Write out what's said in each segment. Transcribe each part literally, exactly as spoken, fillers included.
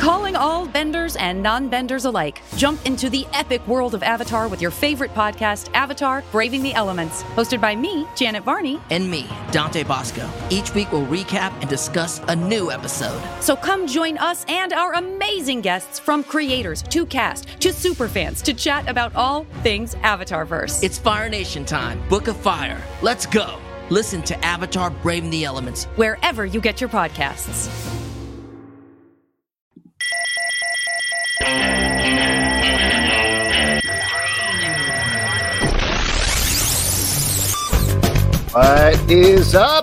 Calling all benders and non-benders alike. Jump into the epic world of Avatar with your favorite podcast, Avatar: Braving the Elements. Hosted by me, Janet Varney. And me, Dante Bosco. Each week we'll recap and discuss a new episode. So come join us and our amazing guests, from creators to cast to superfans, to chat about all things Avatarverse. It's Fire Nation time. Book of Fire. Let's go. Listen to Avatar: Braving the Elements wherever you get your podcasts. What is up,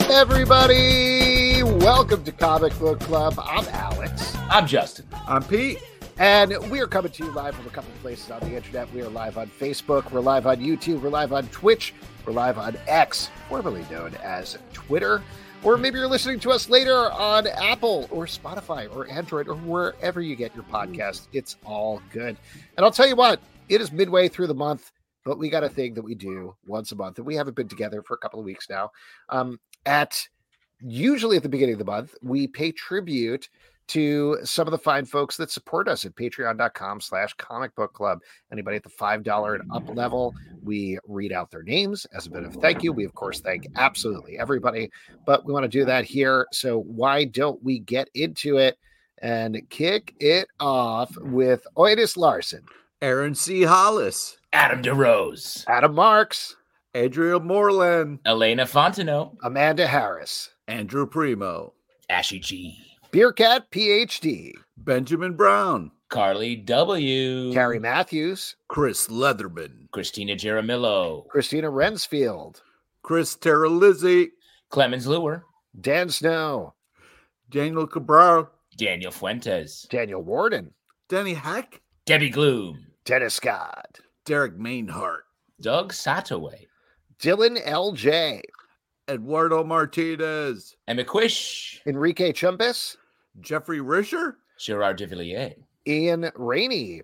everybody? Welcome to Comic Book Club. I'm Alex. I'm Justin. I'm Pete. And we are coming to you live from a couple of places on the internet. We are live on Facebook. We're live on YouTube. We're live on Twitch. We're live on X, formerly known as Twitter. Or maybe you're listening to us later on Apple or Spotify or Android or wherever you get your podcast. It's all good. And I'll tell you what, it is midway through the month, but we got a thing that we do once a month, and we haven't been together for a couple of weeks now. Um, at usually at the beginning of the month, we pay tribute to some of the fine folks that support us at patreon.com slash comic book club. Anybody at the five dollars and up level, we read out their names as a bit of thank you. We, of course, thank absolutely everybody, but we want to do that here. So why don't we get into it and kick it off with Oidis Larson, Aaron C. Hollis, Adam DeRose, Adam Marks, Adriel Moreland, Elena Fontenot, Amanda Harris, Andrew Primo, Ashy G, Beercat P H D, Benjamin Brown, Carly W, Carrie Matthews, Chris Leatherman, Christina Jaramillo, Christina Rensfield, Chris Terralizzi, Clemens Lure, Dan Snow, Daniel Cabral, Daniel Fuentes, Daniel Warden, Denny Heck, Debbie Gloom, Dennis Scott, Derek Mainhart, Doug Sataway, Dylan L J, Eduardo Martinez, Emma Quish, Enrique Chumbis, Jeffrey Risher, Gerard de Villiers, Ian Rainey,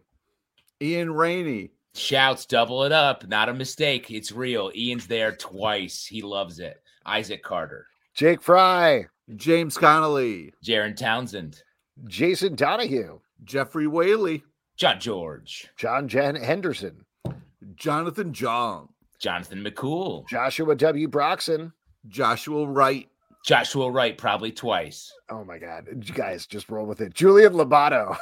Ian Rainey. Shouts, double it up. Not a mistake. It's real. Ian's there twice. He loves it. Isaac Carter, Jake Fry, James Connolly, Jaron Townsend, Jason Donahue, Jeffrey Whaley, John George, John Jen Henderson, Jonathan Jong, Jonathan McCool, Joshua W. Broxson, Joshua Wright, Joshua Wright, probably twice. oh my God, you guys just roll with it, Julian Lobato,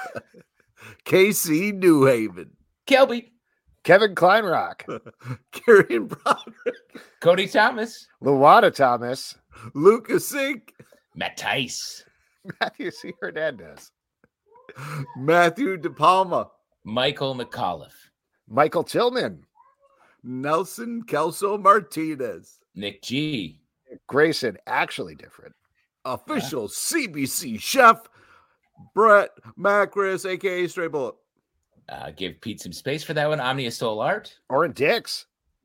K C Newhaven, Kelby, Kevin Kleinrock, Karen Broderick, Cody Thomas, Luana Thomas, Lucas Sink, Matt Tice, Matthew C. Hernandez, Matthew DePalma, Michael McAuliffe, Michael Tillman, Nelson Kelso Martinez, Nick G, Grayson, actually different, official C B C chef, Brett Macris, aka Stray Bullet. Uh, give Pete some space for that one. Omnia Soul Art. Orin Dix,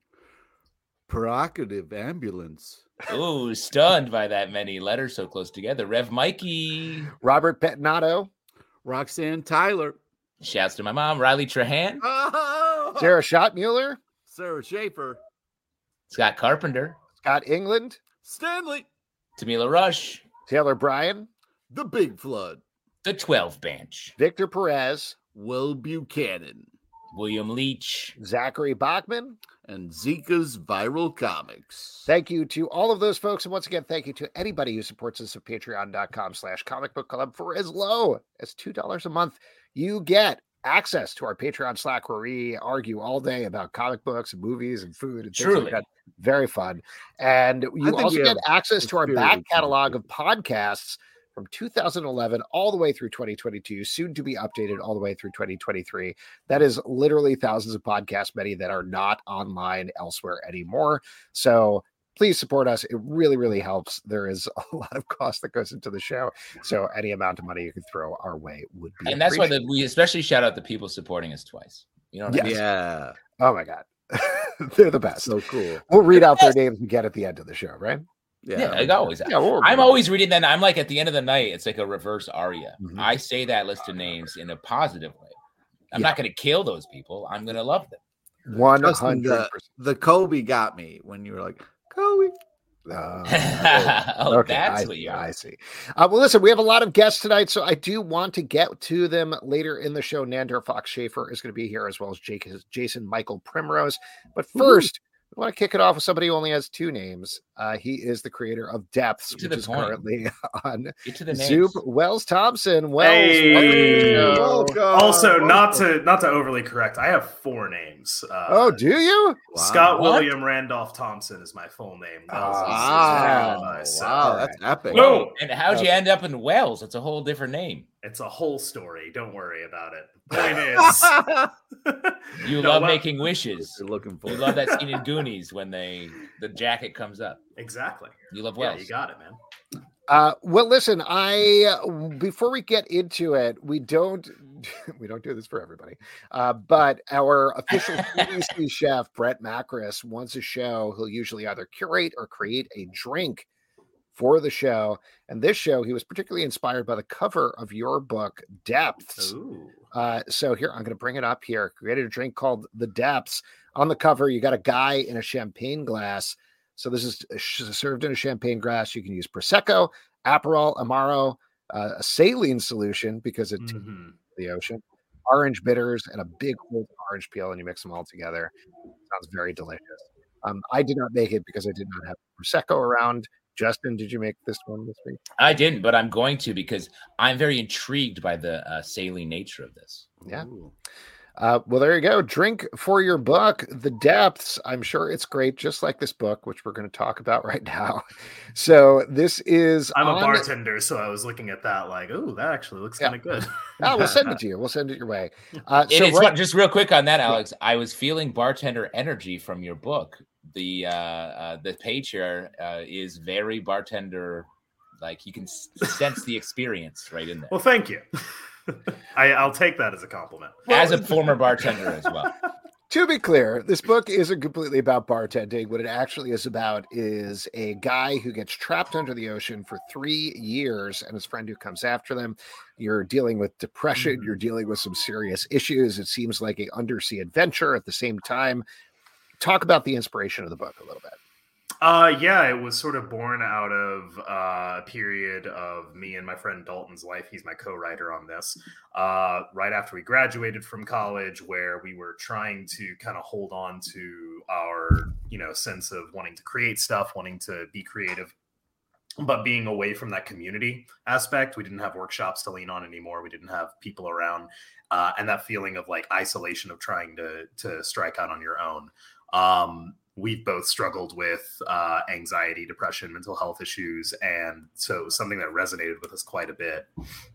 Prerogative Ambulance, Ooh, stunned by that many letters so close together. Rev Mikey. Robert Petinato, Roxanne Tyler, Shouts to my mom. Riley Trahan. oh! Sarah Schottmuller, Sarah Schaefer, Scott Carpenter. Scott England, Stanley, Tamila Rush. Taylor Bryan, The Big Flood, The twelve Bench. Victor Perez, Will Buchanan, William Leach. Zachary Bachman. and Zika's Viral Comics. Thank you to all of those folks. And once again, thank you to anybody who supports us at patreon.com slash comic book club. For as low as two dollars a month, you get access to our Patreon Slack where we argue all day about comic books and movies and food and things Truly. like that. Very fun. And I you think also we get have access to our a back spirit of catalog of podcasts from two thousand eleven all the way through twenty twenty-two, soon to be updated all the way through twenty twenty-three. That is literally thousands of podcasts, many that are not online elsewhere anymore. So please support us. It really, really helps. There is a lot of cost that goes into the show. So any amount of money you can throw our way would be And that's why appreciated. the, we especially shout out the people supporting us twice. You know what I Yes. mean? Yeah, Oh my God. They're the best. so cool. We'll read out their names again at the end of the show, right? Yeah, Yeah, like always. Yeah, we'll I'm read always reading that. I'm like at the end of the night, it's like a reverse aria. Mhm. I say that list of names in a positive way. I'm Yeah. not going to kill those people. I'm going to love them. one Justin, hundred the, percent. the Kobe got me when you were like, Kobe, Uh, oh, okay, that's I, what you're. I see. Uh, well, listen, we have a lot of guests tonight, so I do want to get to them later in the show. Nandor Fox Schaefer is going to be here, as well as Jake, Jason Michael Primrose. But first, I want to kick it off with somebody who only has two names. Uh, he is the creator of Depths, which is point. currently on Zoom. Wells Thompson. Wells, hey. welcome also, welcome. not to not to overly correct, I have four names. Uh, oh, do you? Wow. Scott what? William Randolph Thompson is my full name. Wells oh, wow, is, is wow, that's epic. Boom. And how'd you end up in Wells? It's a whole different name. It's a whole story. Don't worry about it. The point is, you no, love well, making wishes. You're looking for. You love that scene in Goonies when they the jacket comes up. Exactly. You love Wells. Yeah, you got it, man. Uh, well, listen, I before we get into it, we don't we don't do this for everybody, uh, but our official C B C chef Brett Macris wants a show. He'll usually either curate or create a drink for the show, and this show he was particularly inspired by the cover of your book Depths. Ooh. Uh, so here I'm going to bring it up here. Created a drink called The Depths. On the cover, you got a guy in a champagne glass. So this is served in a champagne glass. You can use Prosecco, Aperol, Amaro, uh, a saline solution because it's mm-hmm. the ocean, orange bitters, and a big old orange peel, and you mix them all together. Sounds very delicious. Um, I did not make it because I did not have Prosecco around. Justin, did you make this one this week? I didn't, but I'm going to because I'm very intrigued by the uh, saline nature of this. Yeah. Uh, well, there you go. Drink for your buck, The Depths. I'm sure it's great, just like this book, which we're going to talk about right now. So this is... I'm on... a bartender, so I was looking at that like, oh, that actually looks yeah. kind of good. oh, we'll send it to you. We'll send it your way. Uh, it so is right... fun. Just real quick on that, Alex. Yeah. I was feeling bartender energy from your book. The uh, uh, the page here uh, is very bartender, like you can sense the experience right in there. Well, thank you. I, I'll take that as a compliment. As a former bartender as well. To be clear, this book isn't completely about bartending. What it actually is about is a guy who gets trapped under the ocean for three years and his friend who comes after them. You're dealing with depression. Mm-hmm. You're dealing with some serious issues. It seems like an undersea adventure at the same time. Talk about the inspiration of the book a little bit. Uh, yeah, it was sort of born out of uh, a period of me and my friend Dalton's life. He's my co-writer on this. Uh, right after we graduated from college, where we were trying to kind of hold on to our, you know, sense of wanting to create stuff, wanting to be creative, but being away from that community aspect. We didn't have workshops to lean on anymore. We didn't have people around, uh, and that feeling of like isolation of trying to to strike out on your own. Um, we've both struggled with uh, anxiety, depression, mental health issues. And so it was something that resonated with us quite a bit.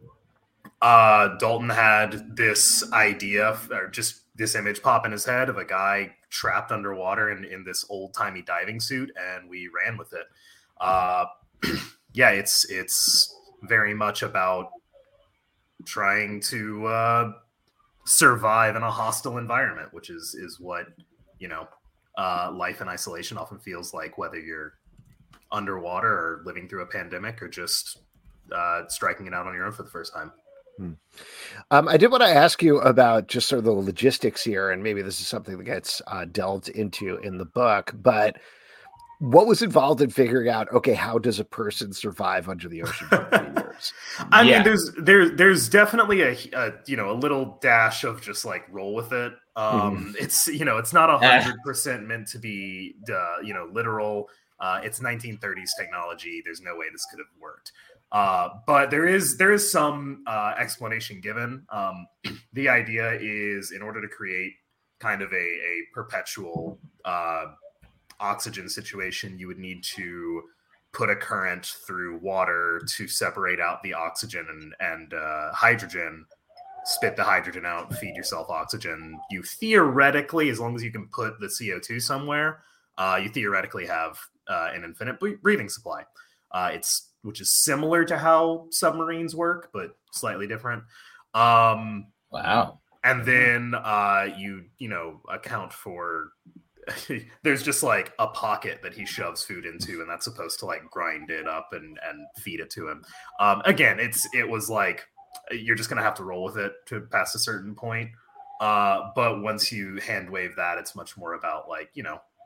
Uh, Dalton had this idea or just this image pop in his head of a guy trapped underwater in, in this old timey diving suit. And we ran with it. Uh, yeah, it's, it's very much about trying to uh, survive in a hostile environment, which is, is what, you know, Uh, life in isolation often feels like, whether you're underwater or living through a pandemic or just uh, striking it out on your own for the first time. Hmm. Um, I did want to ask you about just sort of the logistics here, and maybe this is something that gets uh, delved into in the book, but what was involved in figuring out, okay, how does a person survive under the ocean for three years? I yeah. mean, there's there, there's definitely a, a, you know, a little dash of just like roll with it. Um, mm-hmm. It's, you know, it's not a hundred percent meant to be, uh, you know, literal. Uh, it's nineteen thirties technology. There's no way this could have worked. Uh, but there is, there is some uh, explanation given. Um, the idea is, in order to create kind of a, a perpetual uh, oxygen situation, you would need to put a current through water to separate out the oxygen and, and uh, hydrogen, spit the hydrogen out, feed yourself oxygen. You theoretically, as long as you can put the C O two somewhere, uh, you theoretically have uh, an infinite breathing supply. Uh, it's which is similar to how submarines work, but slightly different. Um, wow. And then uh, you, you know, account for there's just like a pocket that he shoves food into, and that's supposed to like grind it up and, and feed it to him. Um, again, it's it was like you're just gonna have to roll with it to past a certain point. Uh, but once you hand wave that, it's much more about like, you know,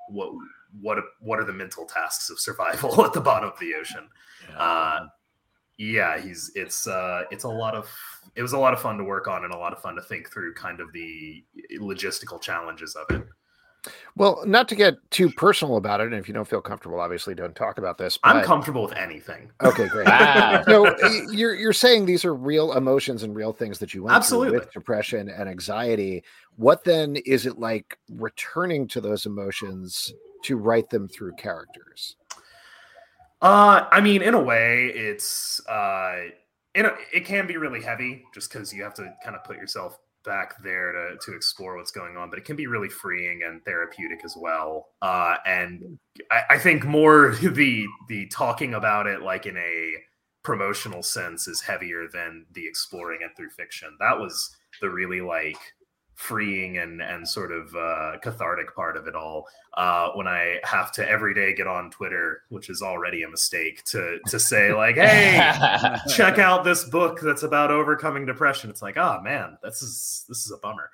what what what are the mental tasks of survival at the bottom of the ocean. Yeah. Uh, yeah, he's it's uh, it's a lot of it was a lot of fun to work on and a lot of fun to think through kind of the logistical challenges of it. Well, not to get too personal about it, and if you don't feel comfortable, obviously don't talk about this. I'm but- comfortable with anything. Okay, great. Wow. So y- you're you're saying these are real emotions and real things that you went Absolutely. through with depression and anxiety. What then is it like returning to those emotions to write them through characters? Uh, I mean, in a way, it's uh, in a, it can be really heavy just because you have to kind of put yourself back there to to explore what's going on, but it can be really freeing and therapeutic as well. Uh, and I, I think more the the talking about it like in a promotional sense is heavier than the exploring it through fiction. That was the really like freeing and and sort of uh, cathartic part of it all. Uh, when I have to every day get on Twitter, which is already a mistake, to to say like, "Hey, check out this book that's about overcoming depression." It's like, oh man, this is this is a bummer.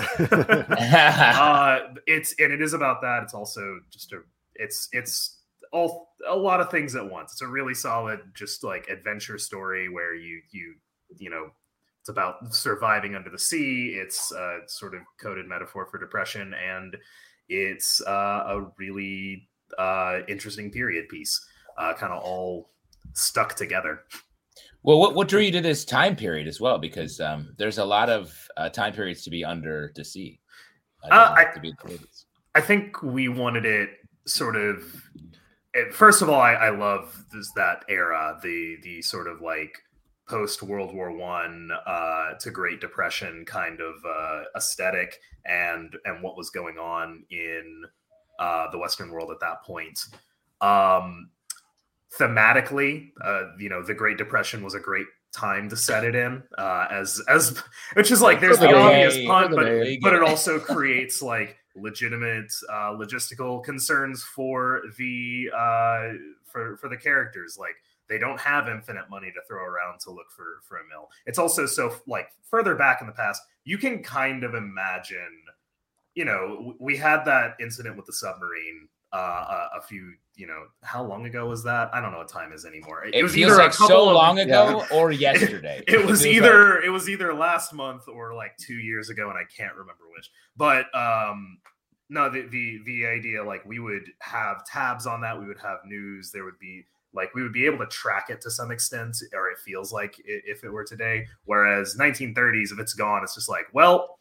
uh, it's and it is about that. It's also just a it's it's all a lot of things at once. It's a really solid, just like adventure story where you you you know. It's about surviving under the sea. It's a sort of coded metaphor for depression, and it's uh, a really uh, interesting period piece, uh, kind of all stuck together. Well, what, what drew you to this time period as well? Because um, there's a lot of uh, time periods to be under the sea. Uh, Uh, I, to be the I think we wanted it sort of. It, first of all, I, I love this, that era, the the sort of like post World War One uh, to Great Depression kind of uh, aesthetic, and and what was going on in uh, the Western world at that point. Um, thematically, uh, you know, the Great Depression was a great time to set it in, uh, as as which is like there's the Okay. obvious pun, but Okay. but it also creates like legitimate uh, logistical concerns for the uh, for for the characters. Like, they don't have infinite money to throw around to look for, for a mill. It's also so like further back in the past, you can kind of imagine, you know, we had that incident with the submarine uh, a, a few, you know, how long ago was that? I don't know what time is anymore. It, It, it was feels either like a couple so of, long ago or yesterday. It, it was feels either like- it was either last month or like two years ago, and I can't remember which. But um, no, the the the idea, like, we would have tabs on that. We would have news. There would be like we would be able to track it to some extent, or it feels like it, if it were today. Whereas nineteen thirties, if it's gone, it's just like, well,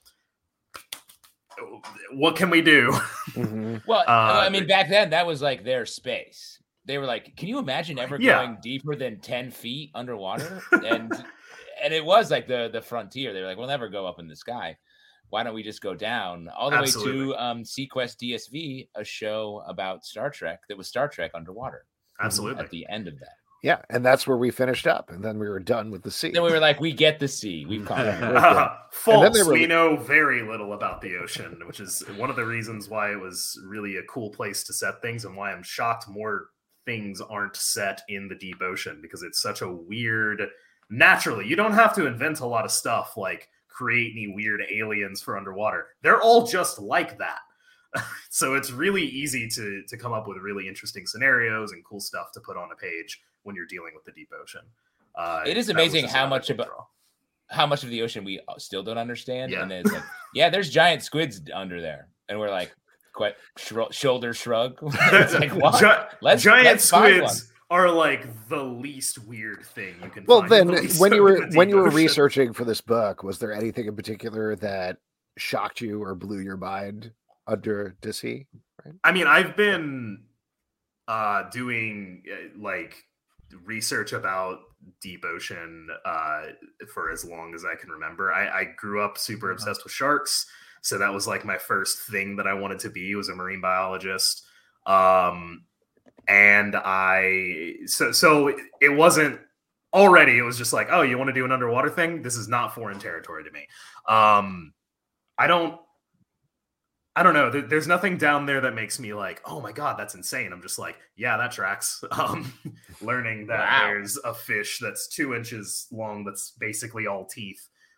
what can we do? Mm-hmm. Well, Uh, I mean, back then that was like their space. They were like, "Can you imagine ever Yeah. going deeper than ten feet underwater?" And and it was like the the frontier. They were like, "We'll never go up in the sky. Why don't we just go down all the way Absolutely. to um, Sequest D S V, a show about Star Trek that was Star Trek underwater." Absolutely. At the end of that, Yeah, and that's where we finished up, and then we were done with the sea. then we were like, "We get the sea. We've caught it." Uh, And then false. they were- We know very little about the ocean, which is one of the reasons why it was really a cool place to set things, and why I'm shocked more things aren't set in the deep ocean, because it's such a weird. Naturally, you don't have to invent a lot of stuff like create any weird aliens for underwater. They're all just like that. So it's really easy to to come up with really interesting scenarios and cool stuff to put on a page when you're dealing with the deep ocean. Uh, It is that was amazing just how another much big about- draw. How much of the ocean we still don't understand? Yeah. And then it's like, yeah, there's giant squids under there, and we're like, quite shru- shoulder shrug. It's like, what? Gi- Let's- giant let's find squids are like the least weird thing you can. Well, find then, the least when you of were in the when deep you were ocean. researching for this book, was there anything in particular that shocked you or blew your mind under the sea? I mean, I've been uh, doing uh, like research about deep ocean uh, for as long as I can remember. I, I grew up super obsessed with sharks, so that was like my first thing that I wanted to be, was a marine biologist. Um, and I so so it wasn't already. It was just like, oh, you want to do an underwater thing? This is not foreign territory to me. Um, I don't. I don't know. There- There's nothing down there that makes me like, oh my God, that's insane. I'm just like, yeah, that tracks. Um, learning that Wow. there's a fish that's two inches long that's basically all teeth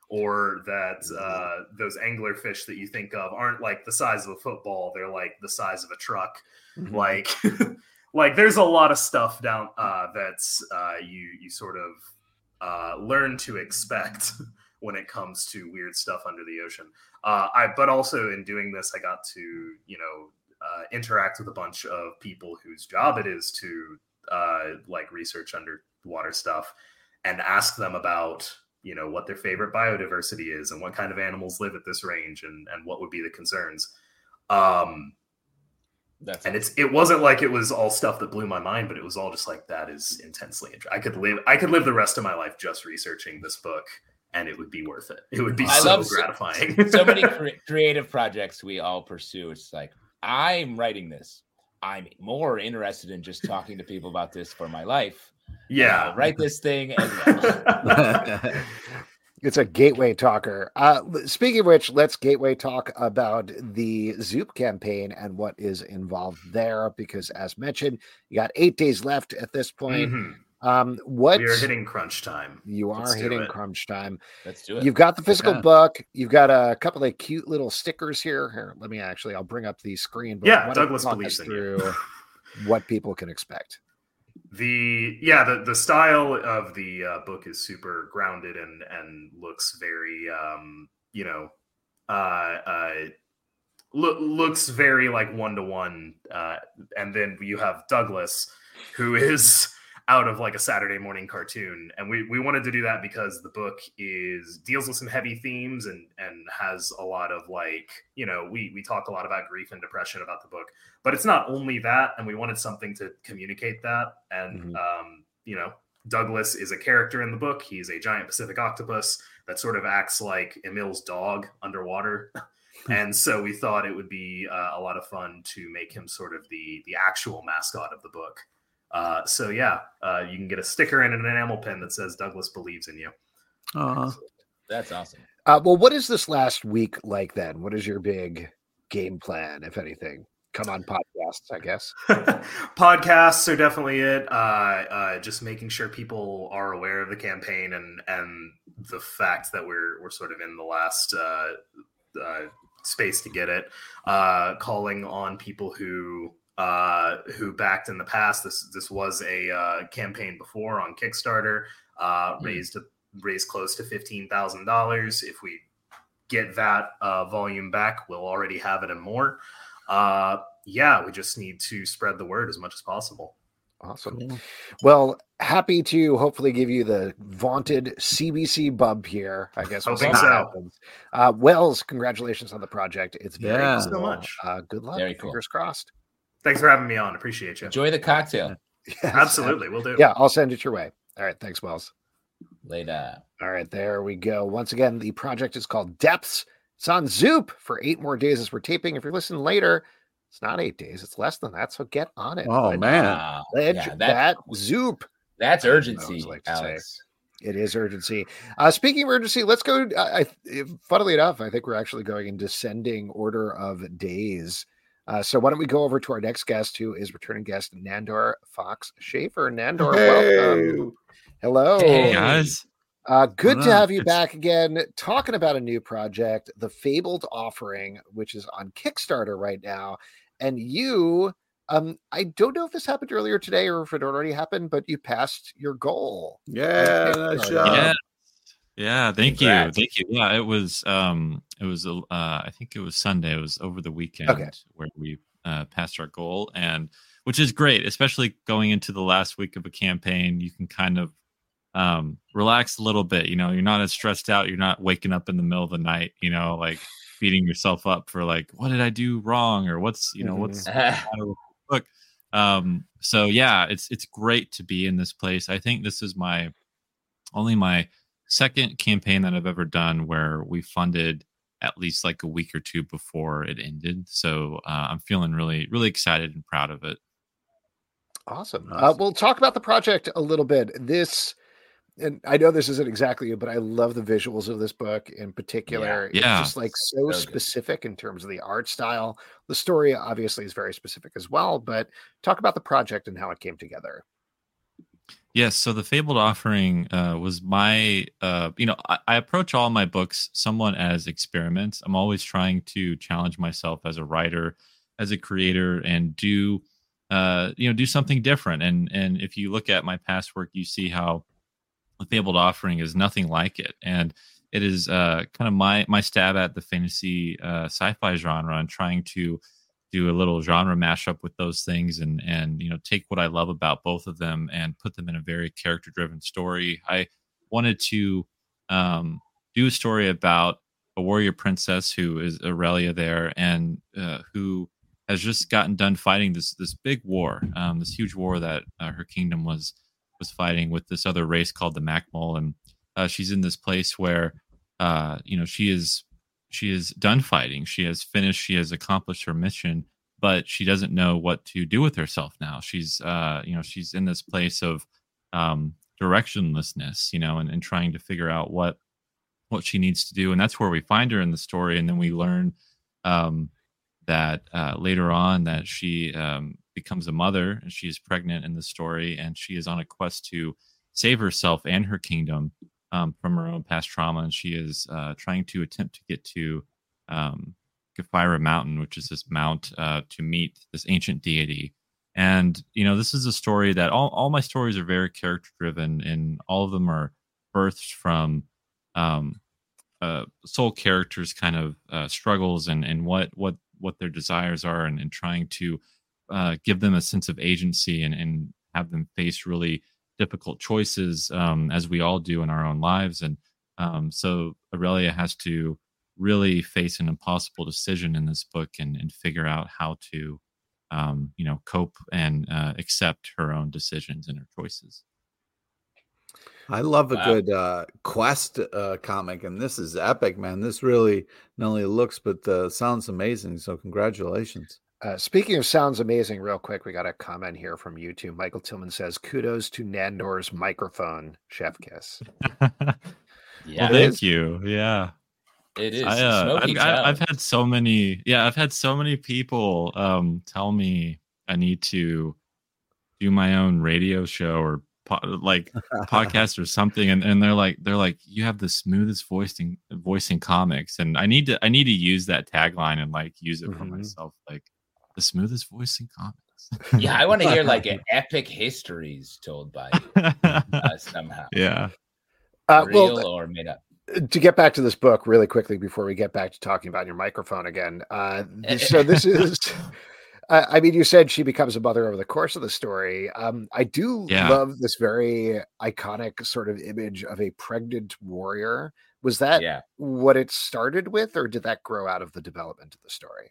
or that uh, those anglerfish that you think of aren't like the size of a football; they're like the size of a truck. Mm-hmm. Like, like there's a lot of stuff down uh, that's uh, you you sort of uh, learn to expect when it comes to weird stuff under the ocean. Uh, I but also in doing this, I got to you know uh, interact with a bunch of people whose job it is to uh, like research underwater stuff and ask them about you know what their favorite biodiversity is and what kind of animals live at this range and and what would be the concerns. Um, That's and it's it wasn't like it was all stuff that blew my mind, but it was all just like that is intensely interesting. I could live I could live the rest of my life just researching this book, and it would be worth it. It would be I so love gratifying. So, so many cre- creative projects we all pursue. It's like I'm writing this. I'm more interested in just talking to people about this for my life. Yeah, uh, write this thing. And it's a gateway talker. Uh, speaking of which, let's gateway talk about the Zoop campaign and what is involved there. Because as mentioned, you got eight days left at this point. Mm-hmm. Um, what we are hitting crunch time. You are hitting crunch time. Let's do it. You've got the physical yeah. book. You've got a couple of cute little stickers here. Here, let me actually. I'll bring up the screen. But yeah, Douglas believes in through you. What people can expect. The yeah the, the style of the uh, book is super grounded and and looks very um you know uh uh lo- looks very like one to one uh and then you have Douglas who is out of like a Saturday morning cartoon, and we we wanted to do that because the book is deals with some heavy themes and and has a lot of like you know we we talk a lot about grief and depression about the book, but it's not only that, and we wanted something to communicate that. And mm-hmm. um you know Douglas is a character in the book. He's a giant Pacific octopus that sort of acts like Emil's dog underwater. And so we thought it would be uh, a lot of fun to make him sort of the the actual mascot of the book. Uh, so yeah, uh, you can get a sticker and an enamel pin that says Douglas believes in you. Uh, That's awesome. Uh, well, what is this last week like then? What is your big game plan, if anything? Come on podcasts, I guess. Podcasts are definitely it. Uh, uh, just making sure people are aware of the campaign and, and the fact that we're, we're sort of in the last uh, uh, space to get it. Uh, calling on people who, Uh, who backed in the past. This this was a uh, campaign before on Kickstarter, uh, mm. raised a, raised close to fifteen thousand dollars. If we get that uh, volume back, we'll already have it and more. Uh, yeah, we just need to spread the word as much as possible. Awesome. Well, happy to hopefully give you the vaunted C B C bump here. I guess we'll Hoping so. Happens. Uh, Wells, congratulations on the project. It's very yeah. cool. so much. Uh, good luck. Very cool. Fingers crossed. Thanks for having me on. Appreciate you. Enjoy the cocktail. Yes, absolutely. We'll do. Yeah, I'll send it your way. All right. Thanks, Wells. Later. All right. There we go. Once again, the project is called Depths. It's on Zoop for eight more days as we're taping. If you're listening later, it's not eight days. It's less than that. So get on it. Oh, but, man. Uh, Ledge yeah, that, that Zoop. That's urgency, like to Alex. Say. It is urgency. Uh, speaking of urgency, let's go. I, I, funnily enough, I think we're actually going in descending order of days. Uh, so why don't we go over to our next guest, who is returning guest Nandor Fox Schaefer. Nandor, hey. welcome. Hello. Hey, guys. Uh, good Hello. to have you It's... back again, talking about a new project, The Fabled Offering, which is on Kickstarter right now. And you, um, I don't know if this happened earlier today or if it already happened, but you passed your goal. Yeah, nice job. Yeah. Yeah, thank Congrats. you. Thank you. Yeah, it was um it was uh I think it was Sunday. It was over the weekend Okay. where we uh passed our goal, and which is great, especially going into the last week of a campaign. You can kind of um relax a little bit, you know, you're not as stressed out, you're not waking up in the middle of the night, you know, like beating yourself up for like, what did I do wrong, or what's, you know, what's the matter with the book. Um so yeah, it's it's great to be in this place. I think this is my only my second campaign that I've ever done where we funded at least like a week or two before it ended. So uh, I'm feeling really, really excited and proud of it. Awesome. Awesome. Uh, we'll talk about the project a little bit. This, and I know this isn't exactly you, but I love the visuals of this book in particular. Yeah. Yeah. It's just like so, So specific in terms of the art style. The story obviously is very specific as well, but talk about the project and how it came together. Yes, so the Fabled Offering uh, was my, uh, you know, I, I approach all my books somewhat as experiments. I'm always trying to challenge myself as a writer, as a creator, and do, uh, you know, do something different. And and if you look at my past work, you see how the Fabled Offering is nothing like it, and it is uh, kind of my my stab at the fantasy uh, sci-fi genre and trying to do a little genre mashup with those things, and and you know take what I love about both of them and put them in a very character driven story. I wanted to um, do a story about a warrior princess who is Aurelia there, and uh, who has just gotten done fighting this this big war, um, this huge war that uh, her kingdom was was fighting with this other race called the Macmol, and uh, she's in this place where uh, you know she is. She is done fighting. She has finished. She has accomplished her mission, but she doesn't know what to do with herself now. She's, uh, you know, she's in this place of um, directionlessness, you know, and, and trying to figure out what what she needs to do. And that's where we find her in the story. And then we learn um, that uh, later on that she um, becomes a mother, and she is pregnant in the story, and she is on a quest to save herself and her kingdom Um, from her own past trauma, and she is uh, trying to attempt to get to um, Gephyra Mountain, which is this mount, uh, to meet this ancient deity. And you know, this is a story that all, all my stories are very character driven, and all of them are birthed from um, uh, soul characters' kind of uh, struggles and and what what what their desires are, and, and trying to uh, give them a sense of agency and, and have them face really difficult choices, um, as we all do in our own lives. And um, so Aurelia has to really face an impossible decision in this book, and, and figure out how to, um, you know, cope and uh, accept her own decisions and her choices. I love a Wow. good uh, quest uh, comic, and this is epic, man. This really not only looks but uh, sounds amazing. So congratulations. Uh, speaking of sounds amazing, real quick, we got a comment here from YouTube. Michael Tillman says, kudos to Nandor's microphone, Chef Kiss. Yeah, Well, thank you. Yeah. it is. I, uh, Smoky I've, I- Joe. I've had so many, yeah, I've had so many people um, tell me I need to do my own radio show or po- like podcast or something, and, and they're like, they're like, you have the smoothest voice in voice in comics, and I need to, I need to use that tagline and like use it for Mhm. myself, like the smoothest voice in comics. Yeah, I want to hear like an epic histories told by you, uh, somehow, yeah. Uh, real well, or made up. to get back to this book really quickly before we get back to talking about your microphone again. Uh, this, so this is, uh, I mean, you said she becomes a mother over the course of the story. Um, I do Yeah. love this very iconic sort of image of a pregnant warrior. Was that Yeah. what it started with, or did that grow out of the development of the story?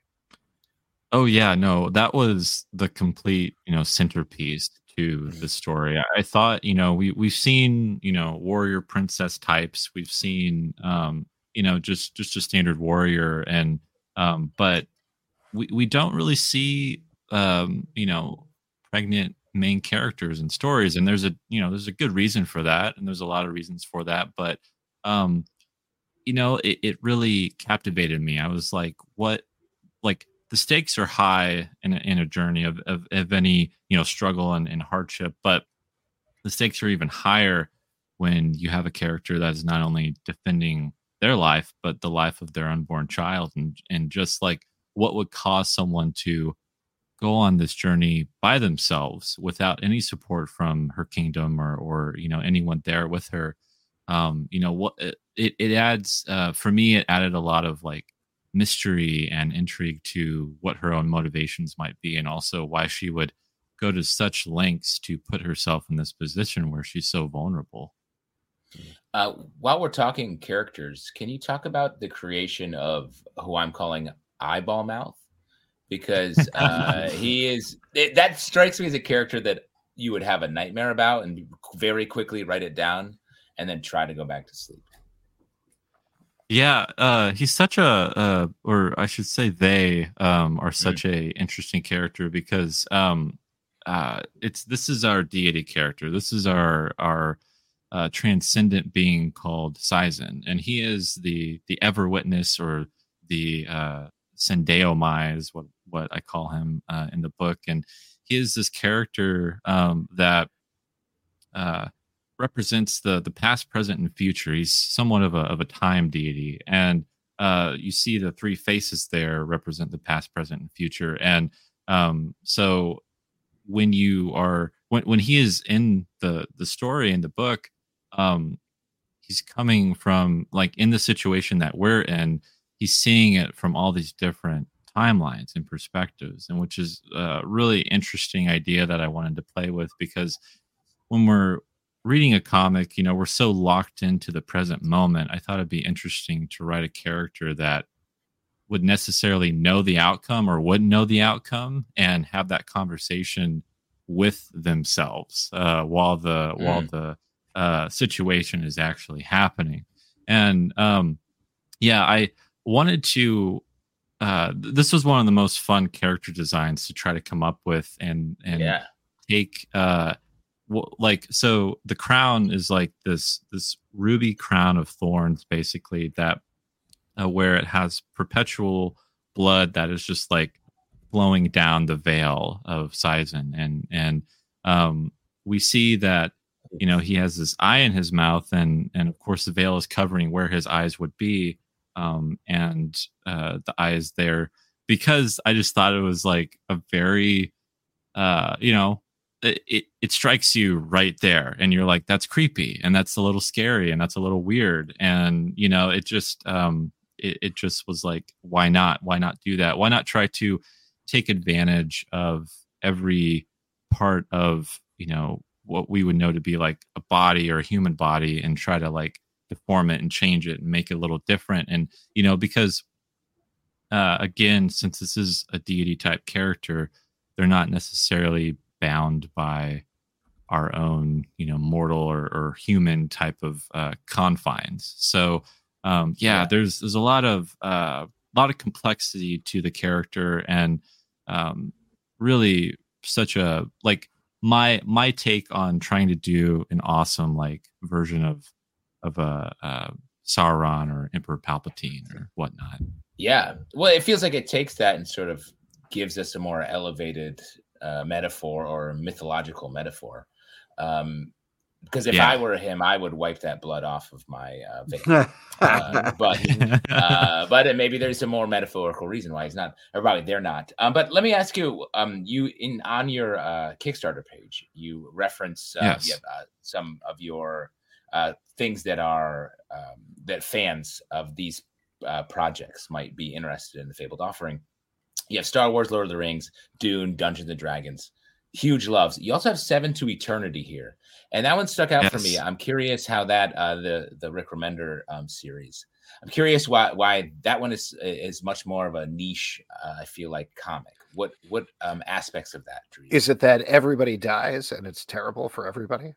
Oh yeah, no, that was the complete, you know, centerpiece to the story. I, I thought, you know, we we've seen, you know, warrior princess types. We've seen, um, you know, just just a standard warrior, and um, but we we don't really see, um, you know, pregnant main characters in stories. And there's a, you know, there's a good reason for that, and there's a lot of reasons for that. But um, you know, it, it really captivated me. I was like, what, like. The stakes are high in a, in a journey of, of, of any, you know, struggle and, and hardship, but the stakes are even higher when you have a character that is not only defending their life, but the life of their unborn child. And, and just like what would cause someone to go on this journey by themselves without any support from her kingdom or, or, you know, anyone there with her. Um, you know, what it, it adds, uh, for me, it added a lot of like, mystery and intrigue to what her own motivations might be, and also why she would go to such lengths to put herself in this position where she's so vulnerable. Uh, while we're talking characters, can you talk about the creation of who I'm calling Eyeball Mouth? Because uh, he is, it, that strikes me as a character that you would have a nightmare about and very quickly write it down and then try to go back to sleep. Yeah, uh, he's such a, uh, or I should say, they um, are such mm. a interesting character because um, uh, it's this is our deity character. This is our our uh, transcendent being called Saizen, and he is the the ever witness, or the uh, Sendeomai is what what I call him uh, in the book, and he is this character um, that uh, represents the the past, present, and future. He's somewhat of a of a time deity, and uh, you see the three faces there represent the past, present, and future. And um, so when you are when when he is in the the story in the book, um, he's coming from, like, in the situation that we're in, he's seeing it from all these different timelines and perspectives, and which is a really interesting idea that I wanted to play with, because when we're reading a comic, you know, we're so locked into the present moment. I thought it'd be interesting to write a character that would necessarily know the outcome or wouldn't know the outcome, and have that conversation with themselves uh, while the mm. while the uh, situation is actually happening. And um, yeah, I wanted to. Uh, this was one of the most fun character designs to try to come up with, and and yeah. take. Uh, like, so the crown is like this this ruby crown of thorns, basically, that uh, where it has perpetual blood that is just like flowing down the veil of Saizen, and and um we see that, you know, he has this eye in his mouth, and and of course the veil is covering where his eyes would be, um and uh the eye is there because I just thought it was like a very uh you know It, it it strikes you right there, and you're like, that's creepy, and that's a little scary, and that's a little weird, and you know, it just um it, it just was like, why not why not do that? Why not try to take advantage of every part of, you know, what we would know to be like a body or a human body, and try to like deform it and change it and make it a little different? And you know, because uh again, since this is a deity type character, they're not necessarily bound by our own, you know, mortal or, or human type of uh, confines. So, um, yeah, yeah, there's there's a lot of uh, lot of complexity to the character, and um, really such a like my my take on trying to do an awesome like version of of a uh, Sauron or Emperor Palpatine or whatnot. Yeah, well, it feels like it takes that and sort of gives us a more elevated Uh, metaphor or mythological metaphor, um, because if yeah. I were him, I would wipe that blood off of my uh, vein. uh, but uh, but maybe there's a more metaphorical reason why he's not, or probably they're not. Um, but let me ask you: um, you in on your uh, Kickstarter page, you reference uh, yes. yeah, uh, some of your uh, things that are um, that fans of these uh, projects might be interested in the Fabled Offering. You have Star Wars, Lord of the Rings, Dune, Dungeons and Dragons. Huge loves. You also have Seven to Eternity here, and that one stuck out yes. for me. I'm curious how that uh, the the Rick Remender um, series. I'm curious why why that one is is much more of a niche. Uh, I feel like comic. What what um, aspects of that drew you? Is it that everybody dies and it's terrible for everybody?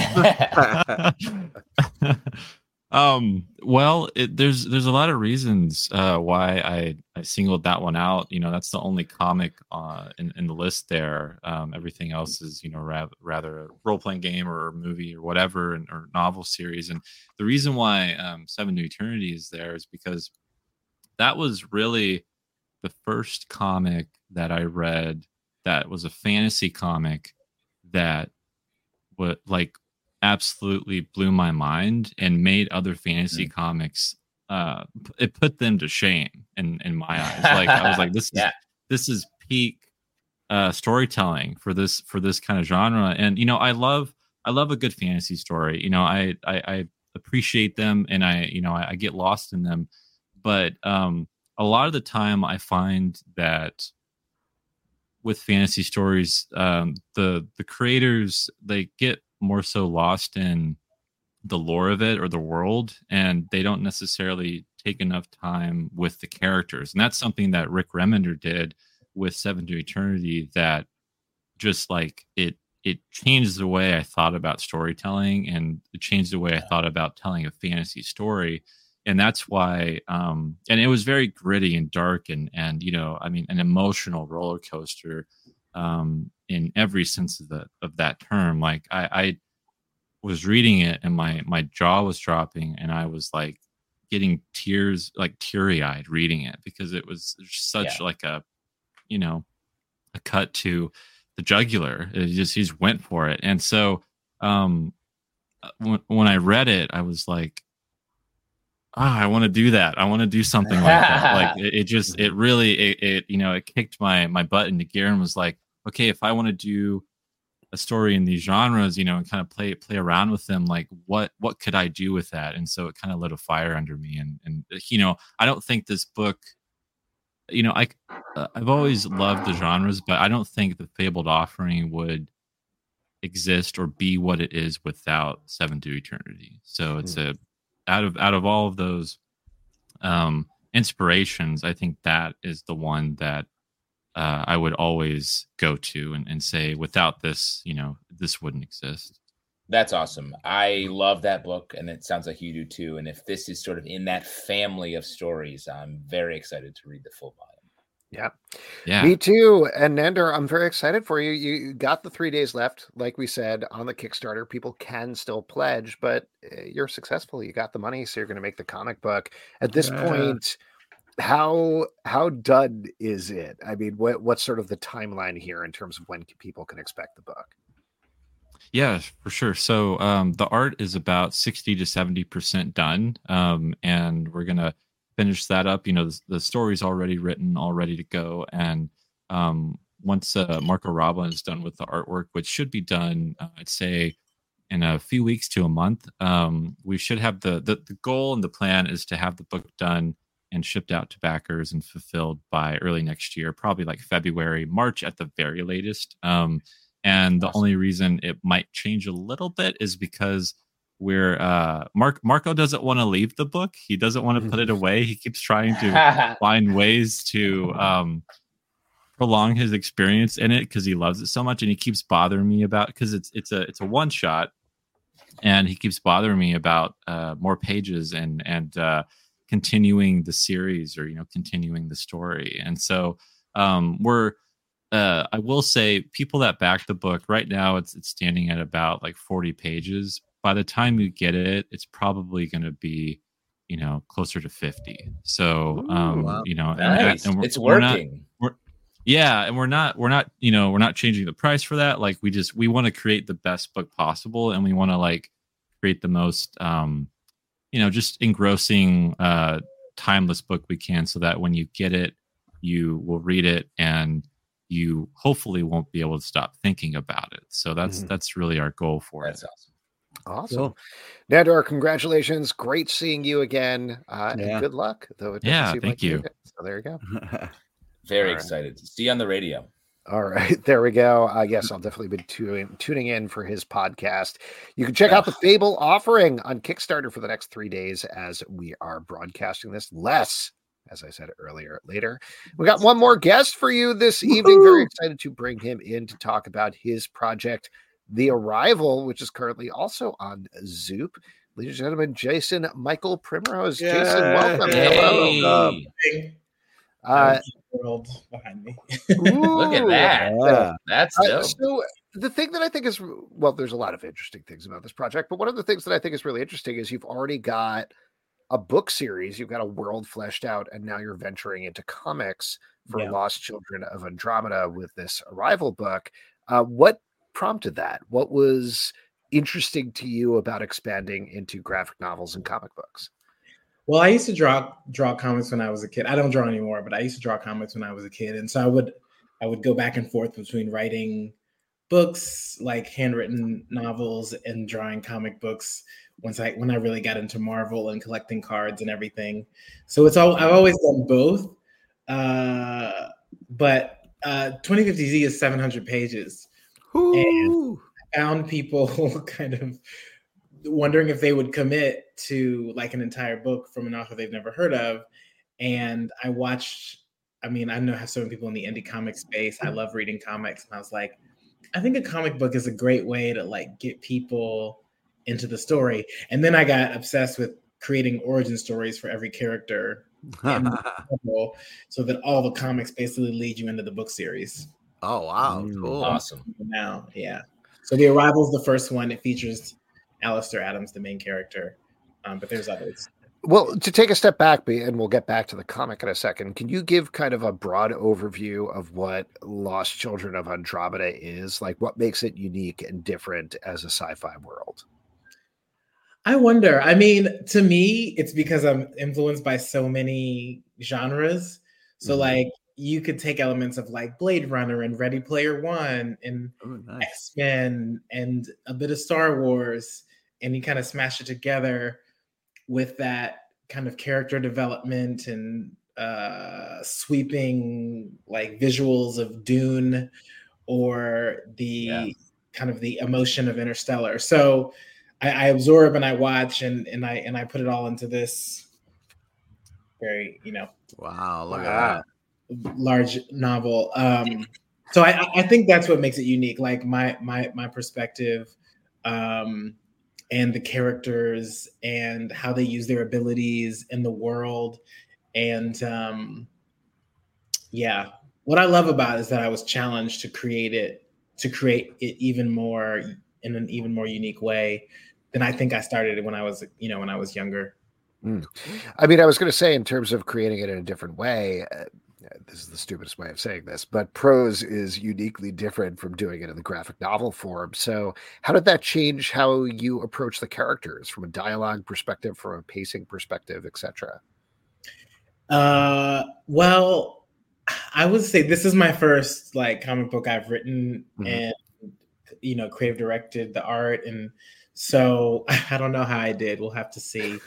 Um, well, it, there's there's a lot of reasons uh, why I, I singled that one out. You know, that's the only comic uh, in, in the list there. Um, everything else is, you know, ra- rather a role-playing game or a movie or whatever, and, or novel series. And the reason why um, Seven to Eternity is there is because that was really the first comic that I read that was a fantasy comic that would like absolutely blew my mind and made other fantasy mm. comics uh it put them to shame in in my eyes. Like I was like, this is yeah. this is peak uh storytelling for this for this kind of genre. And you know, I love I love a good fantasy story. You know, I I, I appreciate them, and I you know I, I get lost in them, but um a lot of the time I find that with fantasy stories, um the the creators, they get more so lost in the lore of it or the world, and they don't necessarily take enough time with the characters. And that's something that Rick Remender did with Seven to Eternity, that just like it it changed the way I thought about storytelling, and it changed the way I thought about telling a fantasy story. And that's why um and it was very gritty and dark, and and you know, I mean, an emotional roller coaster um in every sense of the of that term. Like I, I was reading it, and my my jaw was dropping, and I was like getting tears, like teary eyed reading it, because it was such yeah. like a, you know, a cut to the jugular. It just, he just went for it. And so um, when, when I read it, I was like, ah, I want to do that. I want to do something like that. Like it, it just, it really, it, it, you know, it kicked my, my butt into gear and was like, okay, if I want to do a story in these genres, you know, and kind of play, play around with them, like what, what could I do with that? And so it kind of lit a fire under me. And, and, you know, I don't think this book, you know, I, uh, I've always loved the genres, but I don't think the Fabled Offering would exist or be what it is without Seven to Eternity. So it's a, out of out of all of those um inspirations, I think that is the one that uh I would always go to and, and say, without this, you know, this wouldn't exist. That's awesome. I love that book, and it sounds like you do too. And if this is sort of in that family of stories, I'm very excited to read the full volume. Yeah. Yeah. Me too. And Nander, I'm very excited for you. You got the three days left. Like we said on the Kickstarter, people can still pledge, but you're successful. You got the money, so you're going to make the comic book. At this Yeah. point, how how done is it? I mean, what what's sort of the timeline here in terms of when people can expect the book? Yeah, for sure. So um, the art is about sixty to seventy percent done. Um, and we're going to finish that up. You know, the, the story's already written, all ready to go. And um, once uh, Marco Roblin is done with the artwork, which should be done, uh, I'd say, in a few weeks to a month, um, we should have the, the the goal and the plan is to have the book done and shipped out to backers and fulfilled by early next year, probably like February, March at the very latest. Um, and the only reason it might change a little bit is because we're uh, Mark Marco doesn't want to leave the book. He doesn't want to put it away. He keeps trying to find ways to um, prolong his experience in it because he loves it so much, and he keeps bothering me about because it's it's a it's a one shot, and he keeps bothering me about uh, more pages and and uh, continuing the series, or you know, continuing the story. And so um, we're uh, I will say, people that back the book right now, it's it's standing at about like forty pages. By the time you get it, it's probably going to be, you know, closer to fifty. So, um, Ooh, wow. you know, Nice. and, and we're, It's we're not- working. we're, yeah, and we're not, we're not, you know, we're not changing the price for that. Like, we just, we want to create the best book possible, and we want to like create the most, um, you know, just engrossing, uh, timeless book we can, so that when you get it, you will read it and you hopefully won't be able to stop thinking about it. So that's Mhm. that's really our goal for That's it. awesome. Awesome. Cool. Nandor, congratulations. Great seeing you again. Uh, Yeah. And good luck, though. It doesn't Yeah, seem thank like you you. did it. So there you go. Very All right. excited. See you on the radio. All right, there we go. Uh, yes, I'll definitely be tuning tuning in for his podcast. You can check out the Fable Offering on Kickstarter for the next three days as we are broadcasting this. Less, as I said earlier, later. We got one more guest for you this evening. Very excited to bring him in to talk about his project, The Arrival, which is currently also on Zoop. Ladies and gentlemen, Jason Michael Primrose. Jason, Yay. welcome. Hey, welcome. Uh, world behind me. look at ooh, that. Yeah. That's Uh, dope. so the thing that I think is, well, there's a lot of interesting things about this project, but one of the things that I think is really interesting is you've already got a book series, you've got a world fleshed out, and now you're venturing into comics for Yeah. Lost Children of Andromeda with this Arrival book. Uh, what prompted that? What was interesting to you about expanding into graphic novels and comic books? Well, I used to draw draw comics when I was a kid. I don't draw anymore, but I used to draw comics when I was a kid, and so I would I would go back and forth between writing books, like handwritten novels, and drawing comic books. Once I when I really got into Marvel and collecting cards and everything, so it's all I've always done both. Uh, but uh, twenty fifty Z is seven hundred pages. Ooh. Found people kind of wondering if they would commit to like an entire book from an author they've never heard of. And I watched, I mean, I know how so many people in the indie comic space. I love reading comics. And I was like, I think a comic book is a great way to like get people into the story. And then I got obsessed with creating origin stories for every character in the novel, so that all the comics basically lead you into the book series. Oh wow, Mm. cool. Awesome. Now, yeah. So The Arrival is the first one. It features Alistair Adams, the main character, um, but there's others. Well, to take a step back, and we'll get back to the comic in a second, can you give kind of a broad overview of what Lost Children of Andromeda is? Like, what makes it unique and different as a sci-fi world? I wonder. I mean, to me, it's because I'm influenced by so many genres. So, mm-hmm. like, you could take elements of like Blade Runner and Ready Player One and oh, nice. X-Men and a bit of Star Wars, and you kind of smash it together with that kind of character development and uh, sweeping like visuals of Dune or the yeah. kind of the emotion of Interstellar. So I, I absorb and I watch and and I and I put it all into this very, you know, wow, look uh, at that large novel. Um, so I, I think that's what makes it unique. Like my my my perspective. Um, and the characters and how they use their abilities in the world. And um, yeah, what I love about it is that I was challenged to create it, to create it even more in an even more unique way than I think I started it when I was, you know, when I was younger. Mm. I mean, I was going to say in terms of creating it in a different way, uh, this is the stupidest way of saying this, but prose is uniquely different from doing it in the graphic novel form. So how did that change how you approach the characters from a dialogue perspective, from a pacing perspective, et cetera? Uh, well, I would say this is my first like comic book I've written mm-hmm. and, you know, creative directed the art. And so I don't know how I did. We'll have to see.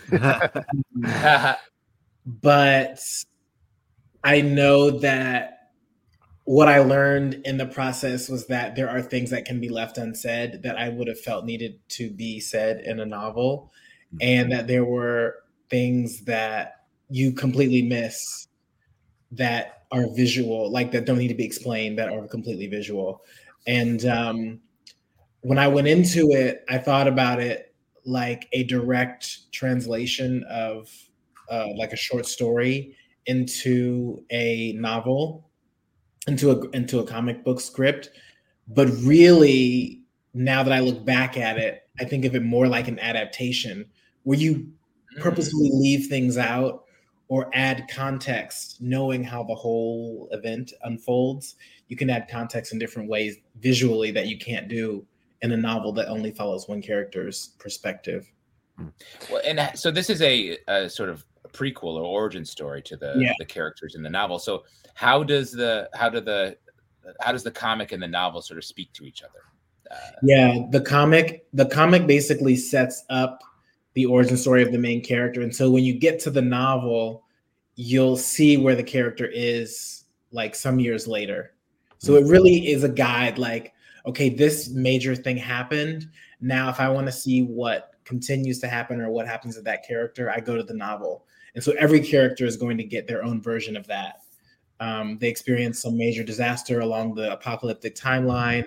But I know that what I learned in the process was that there are things that can be left unsaid that I would have felt needed to be said in a novel, mm-hmm. and that there were things that you completely miss that are visual, like that don't need to be explained, that are completely visual. And um, when I went into it, I thought about it like a direct translation of uh, like a short story into a novel, into a into a comic book script. But really, now that I look back at it, I think of it more like an adaptation where you purposefully leave things out or add context, knowing how the whole event unfolds. You can add context in different ways visually that you can't do in a novel that only follows one character's perspective. Well, and so this is a, a sort of prequel or origin story to the yeah. the characters in the novel. So how does the how do the how does the comic and the novel sort of speak to each other? Uh, yeah, the comic the comic basically sets up the origin story of the main character, and so when you get to the novel, you'll see where the character is like some years later. So it really is a guide. Like, okay, this major thing happened. Now, if I want to see what continues to happen or what happens to that character, I go to the novel. And so every character is going to get their own version of that. Um, they experience some major disaster along the apocalyptic timeline,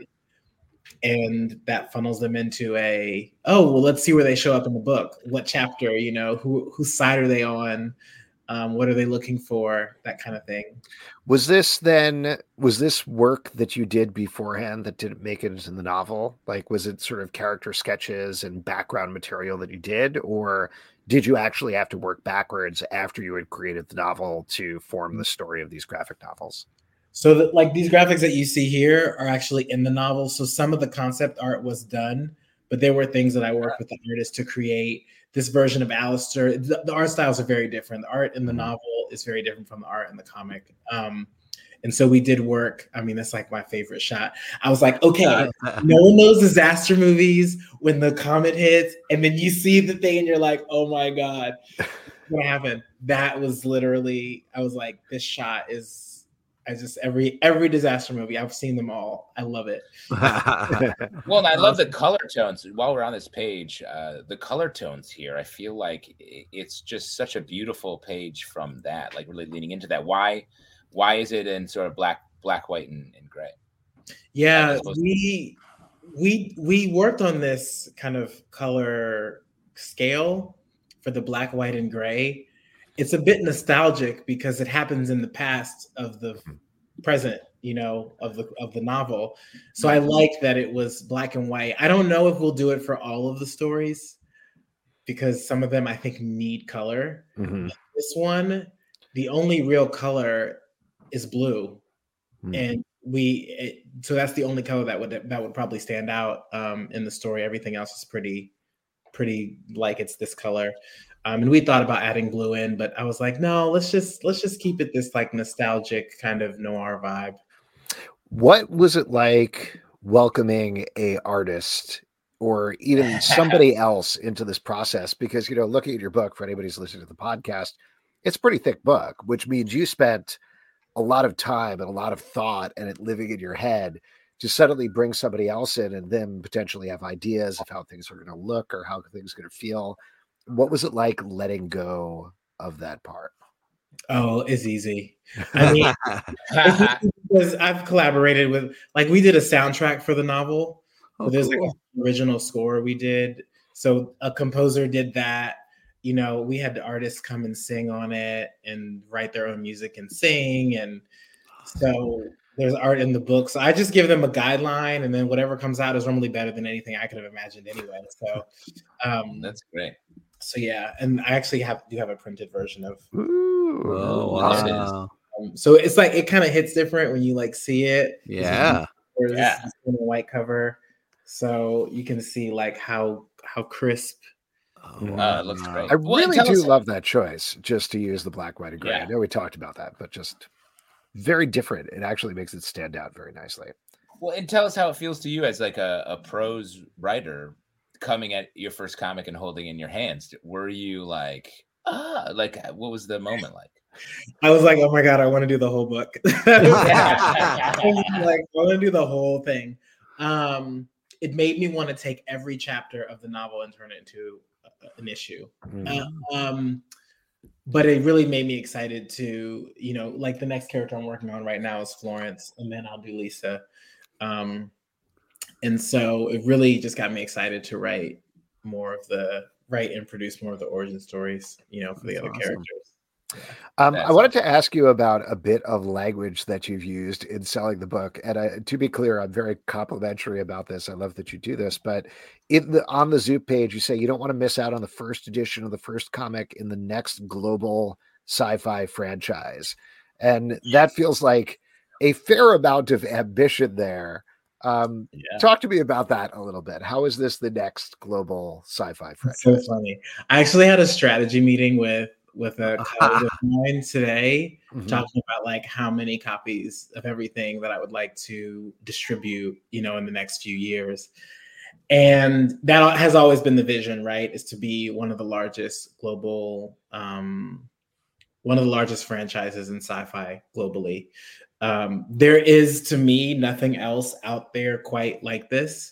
and that funnels them into a, oh, well, let's see where they show up in the book. What chapter, you know, who whose side are they on? Um, what are they looking for? That kind of thing. Was this then, was this work that you did beforehand that didn't make it into the novel? Like, was it sort of character sketches and background material that you did, or did you actually have to work backwards after you had created the novel to form the story of these graphic novels? So that, like, these graphics that you see here are actually in the novel. So some of the concept art was done, but there were things that I worked with the artist to create. This version of Alistair, the, the art styles are very different. The art in the novel is very different from the art in the comic. Um, and so we did work. I mean, that's like my favorite shot. I was like, okay, no one knows disaster movies when the comet hits, and then you see the thing and you're like, oh my God, what happened? That was literally, I was like, this shot is, I just, every every disaster movie, I've seen them all. I love it. Well, and I love the color tones. While we're on this page, uh, the color tones here, I feel like it's just such a beautiful page from that, like really leaning into that. Why why is it in sort of black, black, white, and, and gray? Yeah, we we we worked on this kind of color scale for the black, white, and gray. It's a bit nostalgic because it happens in the past of the present, you know, of the of the novel. So I like that it was black and white. I don't know if we'll do it for all of the stories. because some of them I think need color. Mm-hmm. This one, the only real color is blue, Mm-hmm. and we it, so that's the only color that would that would probably stand out um, in the story. Everything else is pretty pretty like it's this color. Um, and we thought about adding blue in, but I was like, no, let's just let's just keep it this like nostalgic kind of noir vibe. What was it like welcoming a artist or even somebody else into this process? Because, you know, looking at your book, for anybody who's listening to the podcast, it's a pretty thick book, which means you spent a lot of time and a lot of thought and it living in your head to suddenly bring somebody else in and then potentially have ideas of how things are going to look or how things are going to feel. What was it like letting go of that part? Oh, it's easy. I mean, it's easy because I've collaborated with, like, we did a soundtrack for the novel. Oh, So there's cool. like an original score we did. So a composer did that. You know, we had the artists come and sing on it and write their own music and sing. And so there's art in the book. So I just give them a guideline, and then whatever comes out is normally better than anything I could have imagined anyway. So, um, That's great. so yeah, and I actually have do have a printed version of. Ooh, Oh, There it is. wow. Um, so it's like it kind of hits different when you like see it. Yeah. Or this Yeah. is in a white cover, so you can see like how how crisp. Oh, Uh, it looks wow. great. I Well, really tell do us- love that choice, just to use the black, white, and gray. I Yeah. know we talked about that, but just very different. It actually makes it stand out very nicely. Well, and tell us how it feels to you as like a, a prose writer coming at your first comic and holding it in your hands. Were you like, ah, like what was the moment like? I was like, oh my god, I want to do the whole book. I was like, I want to do the whole thing. Um, it made me want to take every chapter of the novel and turn it into a- an issue. Mm. Uh, um, but it really made me excited to, you know, like the next character I'm working on right now is Florence, and then I'll do Lisa. Um, and so it really just got me excited to write more of the write and produce more of the origin stories, you know, for the That's other awesome. characters. Um, I That's wanted to ask you about a bit of language that you've used in selling the book, and I, to be clear, I'm very complimentary about this. I love that you do this, but in the on the Zoop page, you say you don't want to miss out on the first edition of the first comic in the next global sci-fi franchise, and that feels like a fair amount of ambition there. Um, Yeah. Talk to me about that a little bit. How is this the next global sci-fi It's so franchise? funny. I actually had a strategy meeting with with a colleague of mine today, Mhm. talking about like how many copies of everything that I would like to distribute, you know, in the next few years. And that has always been the vision, right? Is to be one of the largest global, um, one of the largest franchises in sci-fi globally. Um, there is, to me, nothing else out there quite like this,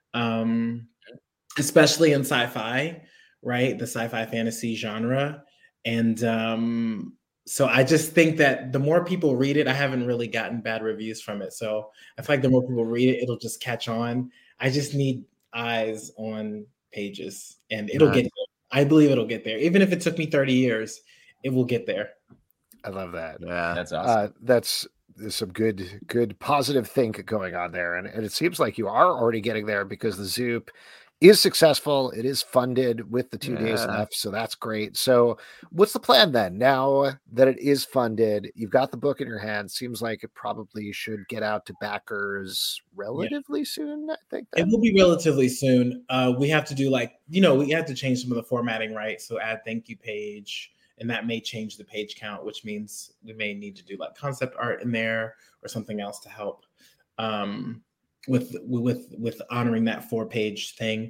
um, especially in sci-fi, right? The sci-fi fantasy genre. And um, so I just think that the more people read it, I haven't really gotten bad reviews from it. So I feel like the more people read it, it'll just catch on. I just need eyes on pages, and it'll Nice. get there. I believe it'll get there. Even if it took me thirty years, it will get there. I love that. Yeah. That's awesome. Uh, that's there's some good, good positive think going on there, and, and it seems like you are already getting there because the Zoop is successful. It is funded with the two days Yeah. left, so that's great. So, what's the plan then? Now that it is funded, you've got the book in your hand. Seems like it probably should get out to backers relatively soon. I think. It Then. will be relatively soon. Uh, we have to do like, you know, we have to change some of the formatting, right? So add thank you page, and that may change the page count, which means we may need to do like concept art in there or something else to help um, with with with honoring that four page thing.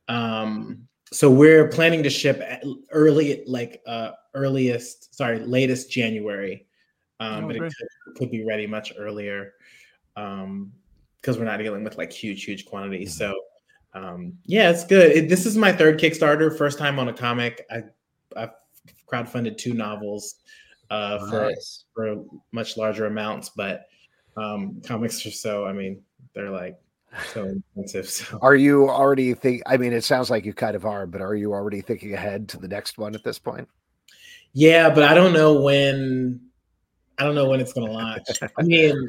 Um, so we're planning to ship at early, like uh, earliest, sorry, latest January, um, Oh, but it great. could, could be ready much earlier. Um, because we're not dealing with like huge, huge quantities. So um, yeah, it's good. It, this is my third Kickstarter, first time on a comic. I, I've crowdfunded two novels uh, for, Nice. for much larger amounts, but um, comics are so, I mean, they're like so expensive. So Are you already think? I mean, it sounds like you kind of are, but are you already thinking ahead to the next one at this point? yeah, but I don't know when, I don't know when it's going to launch. I mean,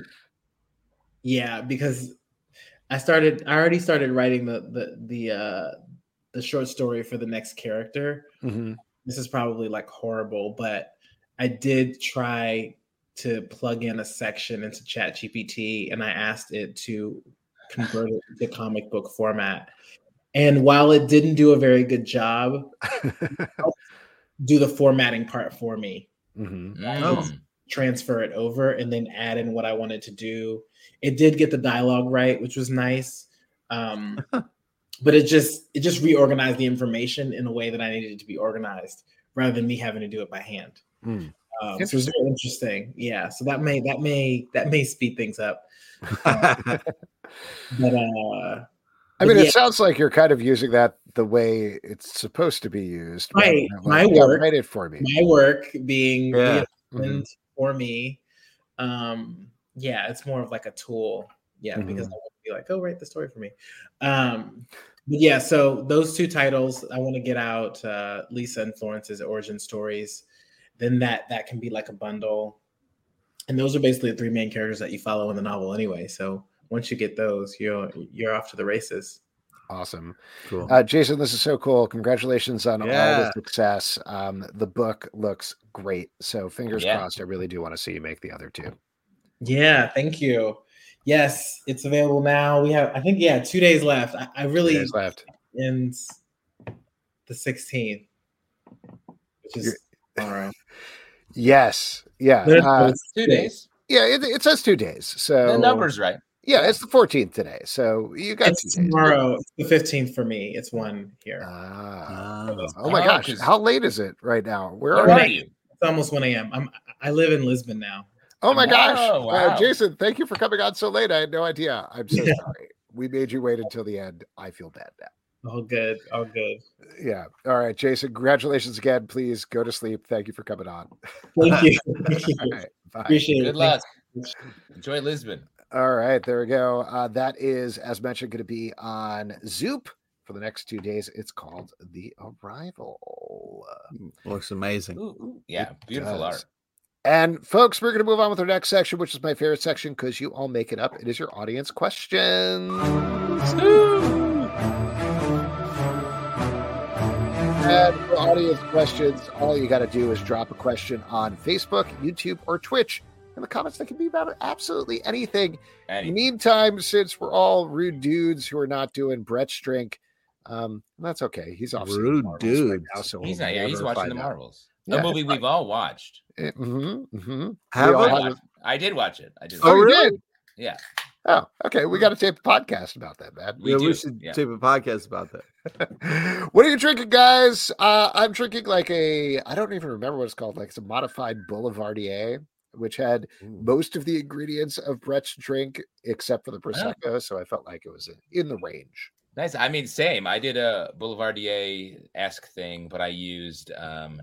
yeah, because I started, I already started writing the, the, the, uh, the short story for the next character. Mm-hmm. This is probably like horrible, but I did try to plug in a section into ChatGPT, and I asked it to convert it to comic book format. And while it didn't do a very good job, do the formatting part for me. Mm-hmm. Mm. Transfer it over and then add in what I wanted to do. It did get the dialogue right, which was nice. Um, but it just it just reorganized the information in a way that I needed it to be organized rather than me having to do it by hand. Mm. Um, so it was very interesting. Yeah. So that may that may that may speed things up. Uh, but uh I mean, yeah. it sounds like you're kind of using that the way it's supposed to be used. Right. Like, My yeah, work. write it for me. My work being Yeah. reimagined for me. Um, yeah, it's more of like a tool. Yeah, Mhm. because I want to be like, oh, write the story for me. Um, but yeah, so those two titles, I want to get out uh, Lisa and Florence's origin stories. Then that that can be like a bundle. And those are basically the three main characters that you follow in the novel anyway. So once you get those, you're you're off to the races. Awesome. Cool. Uh, Jason, this is so cool. Congratulations on all the Yeah. success. Um, the book looks great. So fingers Yeah. crossed. I really do want to see you make the other two. Yeah, thank you. Yes, it's available now. We have, I think, yeah, two days left. I, I really Days left. ends the sixteenth, which is You're- tomorrow. Yes. Yeah. No, no, Uh, it's Two days. yeah. It, it says two days. So The number's right. Yeah, it's the fourteenth today. So you got It's two days. tomorrow. It's the fifteenth for me. It's one here. Ah. Ah. Oh my Oh, gosh. 'cause- How late is it right now? Where Where are are you? you? It's almost one a.m. I'm I live in Lisbon now. Oh my Wow, gosh. Uh, wow. Jason, thank you for coming on so late. I had no idea. I'm so sorry. We made you wait until the end. I feel bad now. All good. All good. Yeah. All right, Jason. Congratulations again. Please go to sleep. Thank you for coming on. Thank you. Thank you. All right. Bye. Appreciate it. Good luck. Thanks. Enjoy Lisbon. All right. There we go. Uh, that is, as mentioned, going to be on Zoop for the next two days. It's called The Arrival. Looks amazing. Ooh, ooh. Yeah, beautiful does. art. And folks, we're going to move on with our next section, which is my favorite section because you all make it up. It is your audience questions. And for audience questions, all you got to do is drop a question on Facebook, YouTube, or Twitch in the comments. That can be about absolutely anything. In Any- the meantime, since we're all rude dudes who are not doing Brett's drink, um, that's okay. He's off seeing Rude Marvels dudes. right now, so He's we'll not here. He's never watching find the out. Marvels. A Yeah. movie we've all watched. Mm-hmm, mm-hmm. Have We all I? I, have watched- I did watch it. I did. Oh, watch you it. really? did? Yeah. Oh, okay. We got to tape a podcast about that, man. We yeah, do. we should Yeah. tape a podcast about that. What are you drinking, guys? Uh, I'm drinking like a, I don't even remember what it's called. Like it's a modified Boulevardier, which had most of the ingredients of Brett's drink except for the Prosecco. So I felt like it was in the range. Nice. I mean, same. I did a Boulevardier-esque thing, but I used um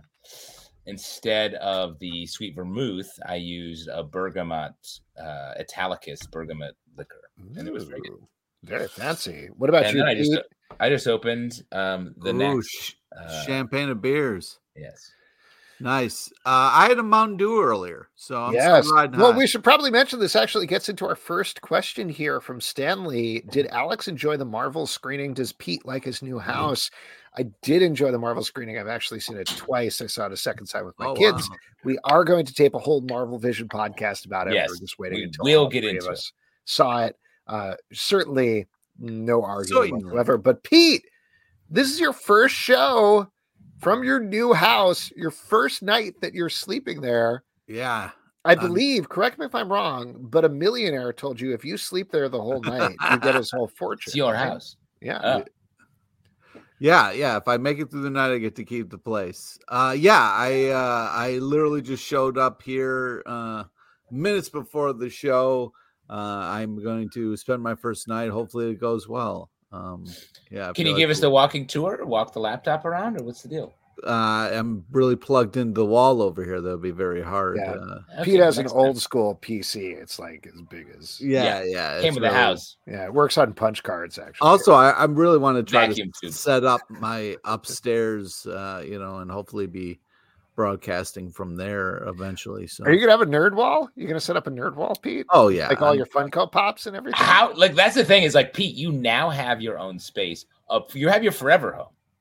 instead of the sweet vermouth, I used a bergamot, uh, Italicus bergamot liquor, and it was very good. Ooh, very fancy. What about And you, then I just, Pete? I just opened um the Ooh, next. sh- uh, champagne and beers. Yes. Nice. Uh, I had a Mountain Dew earlier, so I'm Yes. still riding Well, high. we should probably mention this actually gets into our first question here from Stanley. Did Alex enjoy the Marvel screening? Does Pete like his new house? I did enjoy the Marvel screening. I've actually seen it twice. I saw it a second time with my Oh, kids. wow. We are going to tape a whole Marvel Vision podcast about it. Yes, We're just waiting we until will all get three into of it. us saw it. Uh, certainly no argument Certainly. whatsoever. But Pete, this is your first show from your new house, your first night that you're sleeping there. Yeah. I Um, believe, correct me if I'm wrong, but a millionaire told you if you sleep there the whole night, you get his whole fortune. It's your right? house. Yeah. Oh. Yeah, yeah. If I make it through the night, I get to keep the place. Uh, yeah, I uh, I literally just showed up here uh, minutes before the show. Uh, I'm going to spend my first night. Hopefully, it goes well. Um, yeah. I Can feel you like give us the- the walking tour? Or walk the laptop around, or what's the deal? Uh, I'm really plugged into the wall over here. That'll be very hard. Yeah. Uh, Pete Okay, has an next old time. school P C. It's like as big as yeah, yeah. Came it's with the really- house. yeah. It works on punch cards actually. Also, I, I really want to try Vacuum to tube. set up my upstairs, uh, you know, and hopefully be broadcasting from there eventually. So, Are you gonna have a nerd wall? You gonna set up a nerd wall, Pete? oh yeah, Like all I'm- your Funko Pops and everything? How? Like that's the thing is like Pete, you now have your own space. Up, you have your forever home.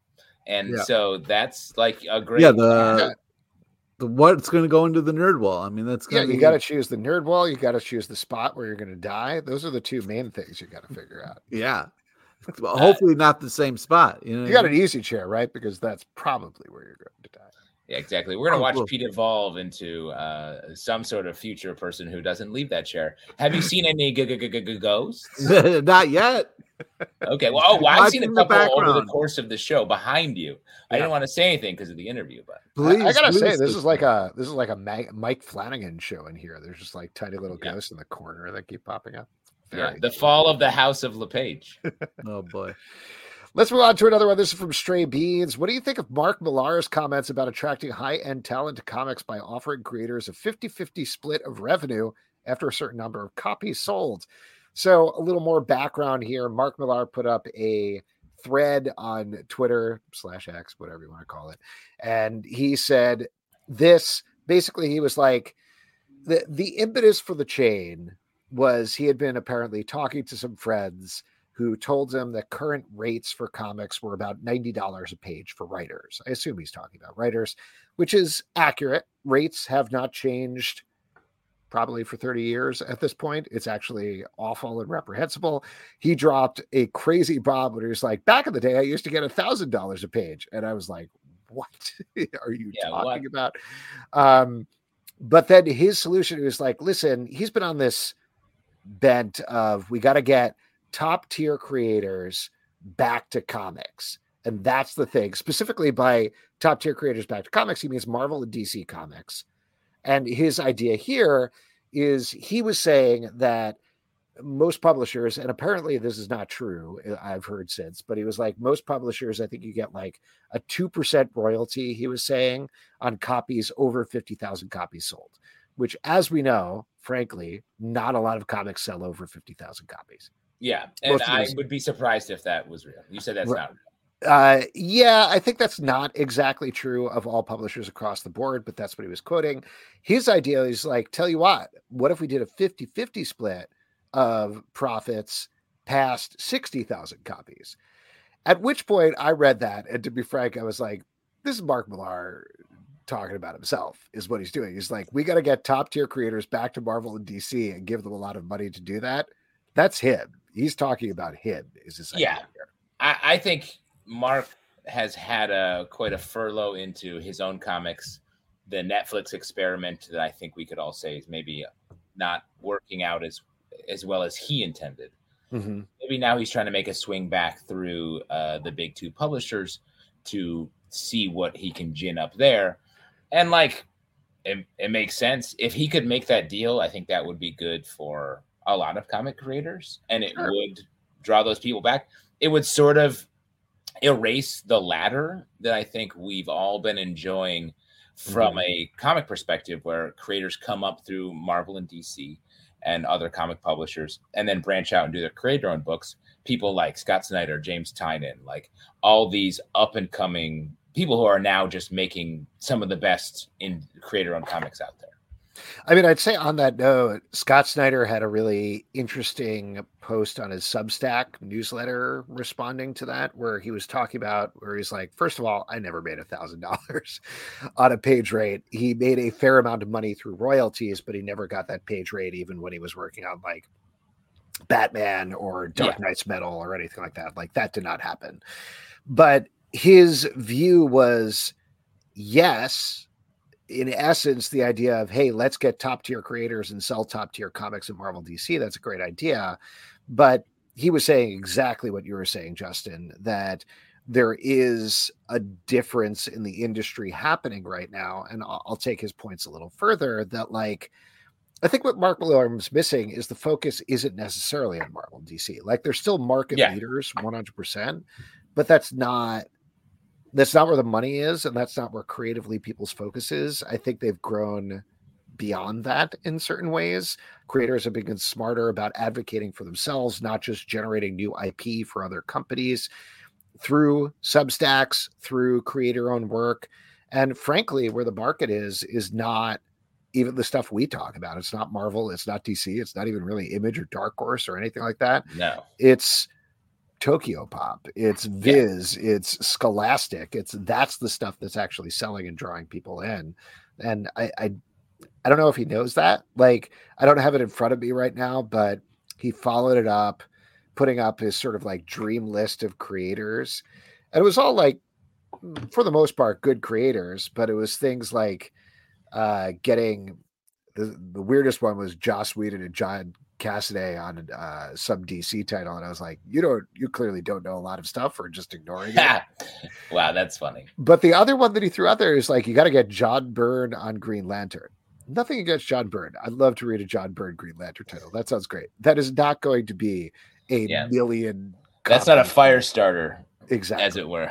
And Yeah. so that's like a great Yeah, the the what's going to go into the nerd wall. I mean, that's Yeah, gonna you be, got to choose the nerd wall. You got to choose the spot where you're going to die. Those are the two main things you got to figure out. yeah. Well, hopefully not the same spot. You know, You got an easy chair, right? Because that's probably where you're going to die. Yeah, exactly. We're gonna Oh, watch cool. Pete evolve into uh, some sort of future person who doesn't leave that chair. Have you seen any g- g- g- g- ghosts? not yet. Okay, well, oh, well I've seen a Watching the couple over the background. course of the show behind you. I Yeah. didn't want to say anything because of the interview, but Please, I, I gotta please say, this say is like so. a this is like a Ma- Mike Flanagan show in here. There's just like tiny little Yeah. ghosts in the corner that keep popping up. yeah, Very the fall of the House of LePage. Oh boy. Let's move on to another one. This is from Stray Beans. What do you think of Mark Millar's comments about attracting high-end talent to comics by offering creators a fifty-fifty split of revenue after a certain number of copies sold? So a little more background here. Mark Millar put up a thread on Twitter slash X, whatever you want to call it. And he said this, basically he was like, the, the impetus for the chain was he had been apparently talking to some friends who told him that current rates for comics were about ninety dollars a page for writers. I assume he's talking about writers, which is accurate. Rates have not changed probably for thirty years at this point. It's actually awful and reprehensible. He dropped a crazy bomb when he was like, back in the day, I used to get a thousand dollars a page. And I was like, what are you Yeah, talking what? about? Um, but then his solution was like, listen, he's been on this bent of, we got to get top tier creators back to comics. And that's the thing. Specifically by top tier creators back to comics, he means Marvel and D C comics. And his idea here is he was saying that most publishers, and apparently this is not true, I've heard since, but he was like, most publishers, I think you get like a two percent royalty, he was saying, on copies over fifty thousand copies sold, which, as we know, frankly, not a lot of comics sell over fifty thousand copies. Yeah, and Most of I those- would be surprised if that was real. You said that's Right. not real. Uh, yeah, I think that's not exactly true of all publishers across the board, but that's what he was quoting. His idea is like, tell you what, what if we did a fifty-fifty split of profits past sixty thousand copies? At which point I read that, and to be frank, I was like, this is Mark Millar talking about himself, is what he's doing. He's like, we got to get top tier creators back to Marvel and D C and give them a lot of money to do that. That's him. He's talking about him, is his idea Yeah. here. I, I think Mark has had a quite a furlough into his own comics. The Netflix experiment that I think we could all say is maybe not working out as as well as he intended. Mm-hmm. Maybe now he's trying to make a swing back through uh, the big two publishers to see what he can gin up there. And like, it, it makes sense. If he could make that deal, I think that would be good for a lot of comic creators, and it Sure. would draw those people back. It would sort of erase the ladder that I think we've all been enjoying from a comic perspective, where creators come up through Marvel and D C and other comic publishers and then branch out and do their creator owned books. People like Scott Snyder, James Tynion, like all these up and coming people who are now just making some of the best in creator owned comics out there. I mean, I'd say on that note, Scott Snyder had a really interesting post on his Substack newsletter responding to that, where he was talking about, where he's like, first of all, I never made a thousand dollars on a page rate. He made a fair amount of money through royalties, but he never got that page rate even when he was working on like Batman or Dark Yeah. Knight's Metal or anything like that. Like that did not happen. But his view was, yes, in essence, the idea of, hey, let's get top tier creators and sell top tier comics at Marvel D C. That's a great idea. But he was saying exactly what you were saying, Justin, that there is a difference in the industry happening right now. And I'll, I'll take his points a little further, that like, I think what Mark Millar is missing is the focus isn't necessarily on Marvel and D C. Like they're still market Yeah. leaders, one hundred percent, but that's not, that's not where the money is, and that's not where creatively people's focus is. I think they've grown beyond that in certain ways. Creators have become smarter about advocating for themselves, not just generating new I P for other companies through Substacks, through creator-owned work. And frankly, where the market is, is not even the stuff we talk about. It's not Marvel, it's not D C, it's not even really Image or Dark Horse or anything like that. No. It's Tokyo Pop, it's Viz, yeah. it's Scholastic. It's that's the stuff that's actually selling and drawing people in. And I, I I don't know if he knows that. Like, I don't have it in front of me right now, but he followed it up, putting up his sort of like dream list of creators. And it was all like, for the most part, good creators, but it was things like uh, getting the, the weirdest one was Joss Whedon and John Cassaday on uh, some D C title. And I was like, you don't, you clearly don't know a lot of stuff or just ignoring it. Wow, that's funny. But the other one that he threw out there is like, you got to get John Byrne on Green Lantern. Nothing against John Byrne. I'd love to read a John Byrne Green Lantern title. That sounds great. That is not going to be a yeah. million. That's not a fire starter. Exactly. As it were.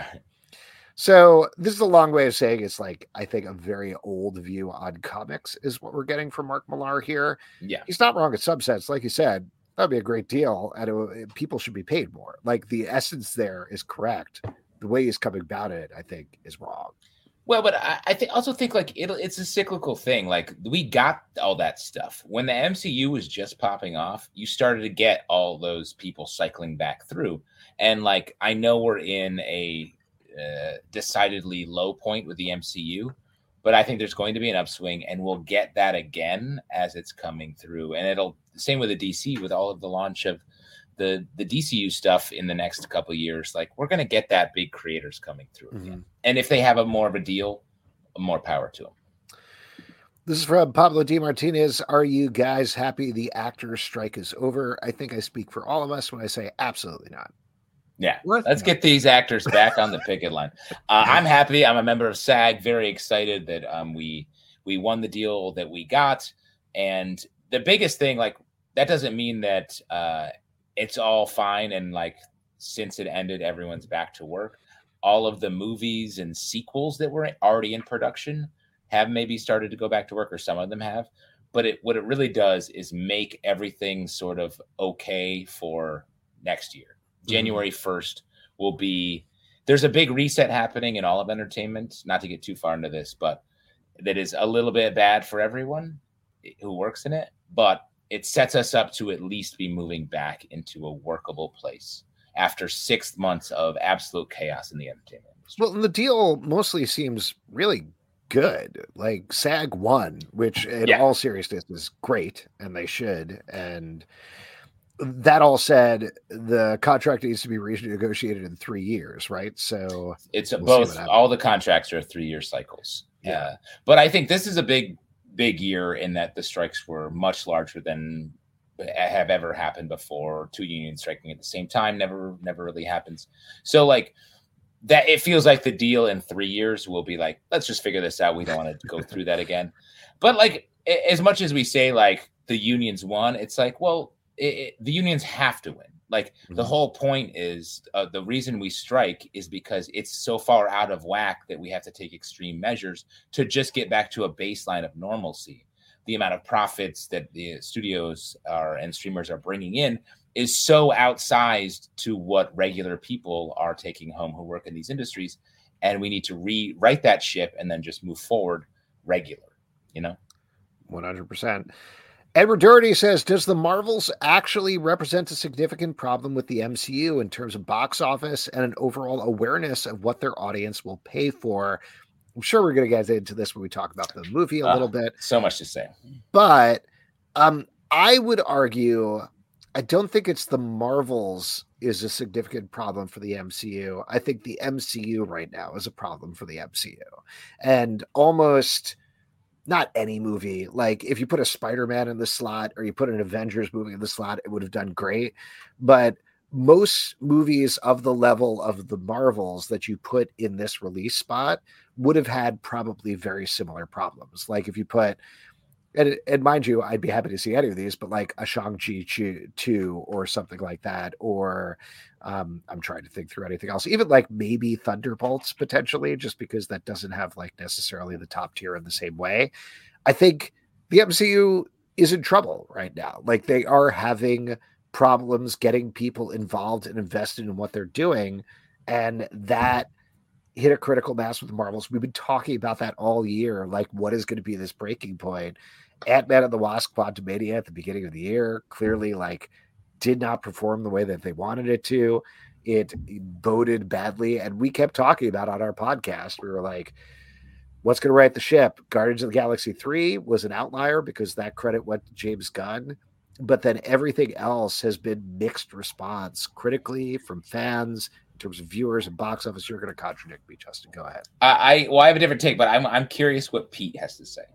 So this is a long way of saying it's like, I think a very old view on comics is what we're getting from Mark Millar here. Yeah. He's not wrong in some sense. Like you said, that'd be a great deal. And it, people should be paid more. Like the essence there is correct. The way he's coming about it, I think, is wrong. Well, but I, I think also think like it, it's a cyclical thing. Like we got all that stuff when the M C U was just popping off. You started to get all those people cycling back through, and like I know we're in a uh, decidedly low point with the M C U, but I think there's going to be an upswing, and we'll get that again as it's coming through. And it'll same with the D C with all of the launch of the the D C U stuff in the next couple of years. Like we're going to get that big creators coming through again. Mm-hmm. And if they have a more of a deal, more power to them. This is from Pablo D. Martinez. Are you guys happy the actors strike is over? I think I speak for all of us when I say absolutely not. Yeah, let's get these actors back on the picket line. Uh, I'm happy. I'm a member of SAG. Very excited that um, we we won the deal that we got. And the biggest thing, like that doesn't mean that uh, it's all fine. And like since it ended, everyone's back to work. All of the movies and sequels that were already in production have maybe started to go back to work, or some of them have. But it, what it really does is make everything sort of okay for next year. January first will be, there's a big reset happening in all of entertainment, not to get too far into this, but that is a little bit bad for everyone who works in it, but it sets us up to at least be moving back into a workable place after six months of absolute chaos in the entertainment industry. Well, the deal mostly seems really good. Like SAG won, which in yeah. all seriousness is great, and they should. And that all said, the contract needs to be renegotiated in three years, right? So it's we'll both. All the contracts are three-year cycles. Yeah, uh, but I think this is a big, big year in that the strikes were much larger than have ever happened before. Two unions striking at the same time never, never really happens. So like that, it feels like the deal in three years will be like, let's just figure this out. We don't want to go through that again. But like, as much as we say like the unions won, it's like, well, It, it, the unions have to win. Like mm-hmm. the whole point is uh, the reason we strike is because it's so far out of whack that we have to take extreme measures to just get back to a baseline of normalcy. The amount of profits that the studios are and streamers are bringing in is so outsized to what regular people are taking home who work in these industries. And we need to rewrite that ship and then just move forward regular, you know? one hundred percent. Edward Doherty says, does the Marvels actually represent a significant problem with the M C U in terms of box office and an overall awareness of what their audience will pay for? I'm sure we're going to get into this when we talk about the movie a uh, little bit. So much to say. But um, I would argue, I don't think it's the Marvels is a significant problem for the M C U. I think the M C U right now is a problem for the M C U. And almost... not any movie. Like if you put a Spider-Man in the slot or you put an Avengers movie in the slot, it would have done great. But most movies of the level of the Marvels that you put in this release spot would have had probably very similar problems. Like if you put, and, and mind you, I'd be happy to see any of these, but like a Shang-Chi two or something like that, or um, I'm trying to think through anything else, even like maybe Thunderbolts potentially, just because that doesn't have like necessarily the top tier in the same way. I think the M C U is in trouble right now. Like they are having problems getting people involved and invested in what they're doing. And that hit a critical mass with the Marvels. We've been talking about that all year. Like what is going to be this breaking point? Ant-Man and the Wasp: Quantumania at the beginning of the year clearly like did not perform the way that they wanted it to. it boded badly. And we kept talking about on our podcast. We were like, what's going to right the ship? Guardians of the Galaxy three was an outlier because that credit went to James Gunn. But then everything else has been mixed response critically from fans, in terms of viewers and box office. You're going to contradict me, Justin. Go ahead. I, I well, I have a different take, but I'm I'm curious what Pete has to say.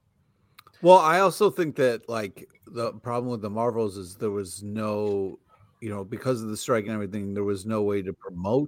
Well, I also think that like the problem with the Marvels is there was no, you know, because of the strike and everything, there was no way to promote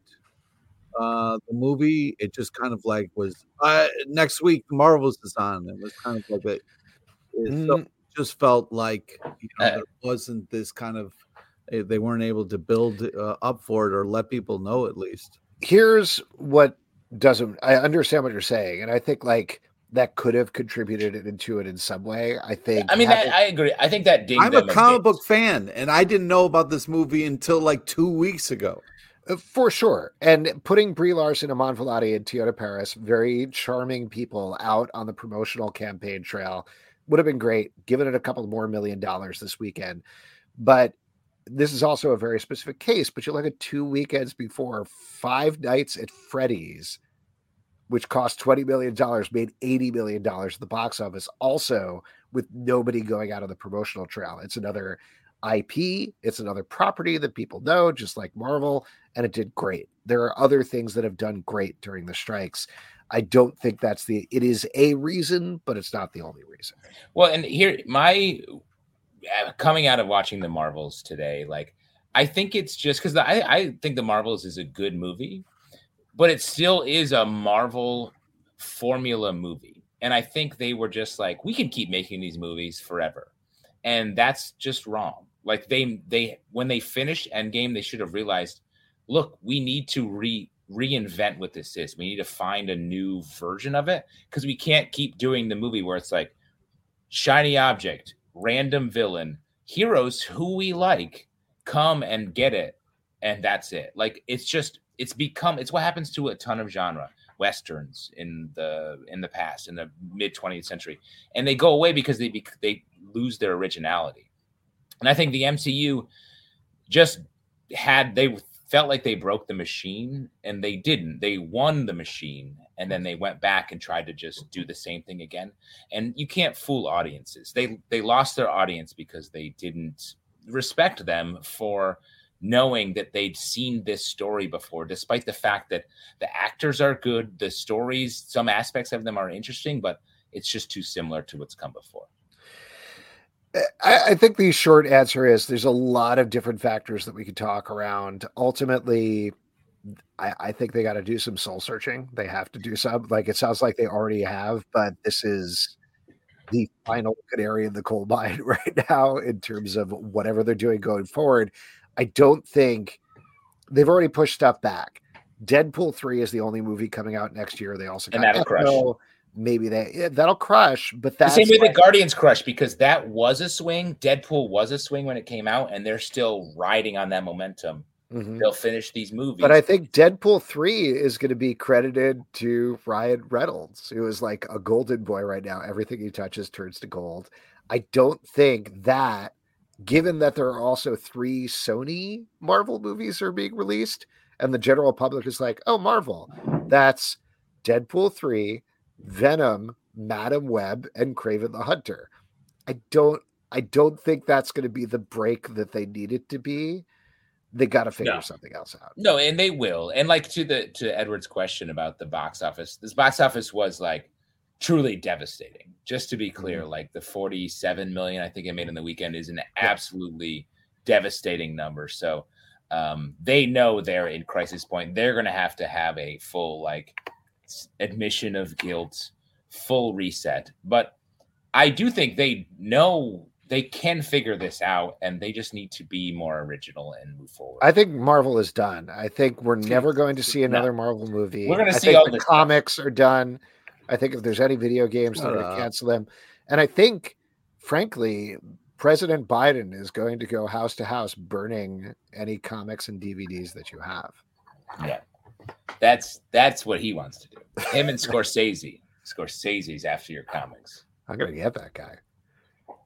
uh, the movie. It just kind of like was uh, next week Marvels is on. It was kind of like it, it Mm. felt, just felt like you know, Uh, there wasn't this kind of eh, they weren't able to build uh, up for it or let people know at least. Here's what doesn't, I understand what you're saying. And I think like that could have contributed into it in some way. I think, I mean, having- that, I agree. I think that dinged I'm a them comic bit. book fan, and I didn't know about this movie until like two weeks ago. Uh, For sure. And putting Brie Larson, Aman Vellani, and Teyonah Parris, very charming people, out on the promotional campaign trail would have been great, given it a couple more million dollars this weekend. But this is also a very specific case. But you look at two weekends before, Five Nights at Freddy's, which cost twenty million dollars, made eighty million dollars at the box office, also with nobody going out on the promotional trail. It's another I P, it's another property that people know, just like Marvel, and it did great. There are other things that have done great during the strikes. I don't think that's the, it is a reason, but it's not the only reason. Well, and here, my uh, coming out of watching the Marvels today, like, I think it's just because I, I think the Marvels is a good movie, but it still is a Marvel formula movie. And I think they were just like, we can keep making these movies forever. And that's just wrong. Like they, they, when they finished Endgame, they should have realized, look, we need to re reinvent what this is. We need to find a new version of it because we can't keep doing the movie where it's like shiny object, random villain, heroes who we like come and get it. And that's it. Like, it's just, it's become, it's what happens to a ton of genre Westerns in the, in the past, in the mid twentieth century. And they go away because they, they lose their originality. And I think the M C U just had, they felt like they broke the machine, and they didn't. They won the machine, and then they went back and tried to just do the same thing again. And you can't fool audiences. They they lost their audience because they didn't respect them for knowing that they'd seen this story before, despite the fact that the actors are good, the stories, some aspects of them are interesting, but it's just too similar to what's come before. I, I think the short answer is there's a lot of different factors that we could talk around. Ultimately, I, I think they got to do some soul searching. They have to do some, like, it sounds like they already have, but this is the final canary in the coal mine right now in terms of whatever they're doing going forward. I don't think they've already pushed stuff back. Deadpool three is the only movie coming out next year. They also got And that'll crush. Maybe they yeah, that'll crush, but The that's same way like, the Guardians crushed, because that was a swing. Deadpool was a swing when it came out, and they're still riding on that momentum. Mhm. They'll finish these movies. But I think Deadpool three is going to be credited to Ryan Reynolds, who is like a golden boy right now. Everything he touches turns to gold. I don't think that, given that there are also three Sony Marvel movies are being released, and the general public is like, oh, Marvel, that's Deadpool three, Venom, Madam Web, and Kraven the Hunter. I don't I don't think that's going to be the break that they need it to be. They got to figure No. something else out. No, and they will. And like to the to Edward's question about the box office, this box office was like truly devastating. Just to be clear, Mm-hmm. like the forty-seven million I think it made in the weekend is an absolutely devastating number. So um, they know they're in crisis point. They're going to have to have a full like admission of guilt, full reset. But I do think they know they can figure this out, and they just need to be more original and move forward. I think Marvel is done. I think we're never going to see another Marvel movie. We're gonna I see think all the this- comics are done. I think if there's any video games, they're Shut going to up. cancel them. And I think, frankly, President Biden is going to go house to house burning any comics and D V Ds that you have. Yeah, that's that's what he wants to do. Him and Scorsese. Scorsese's after your comics. I'm going to get that guy.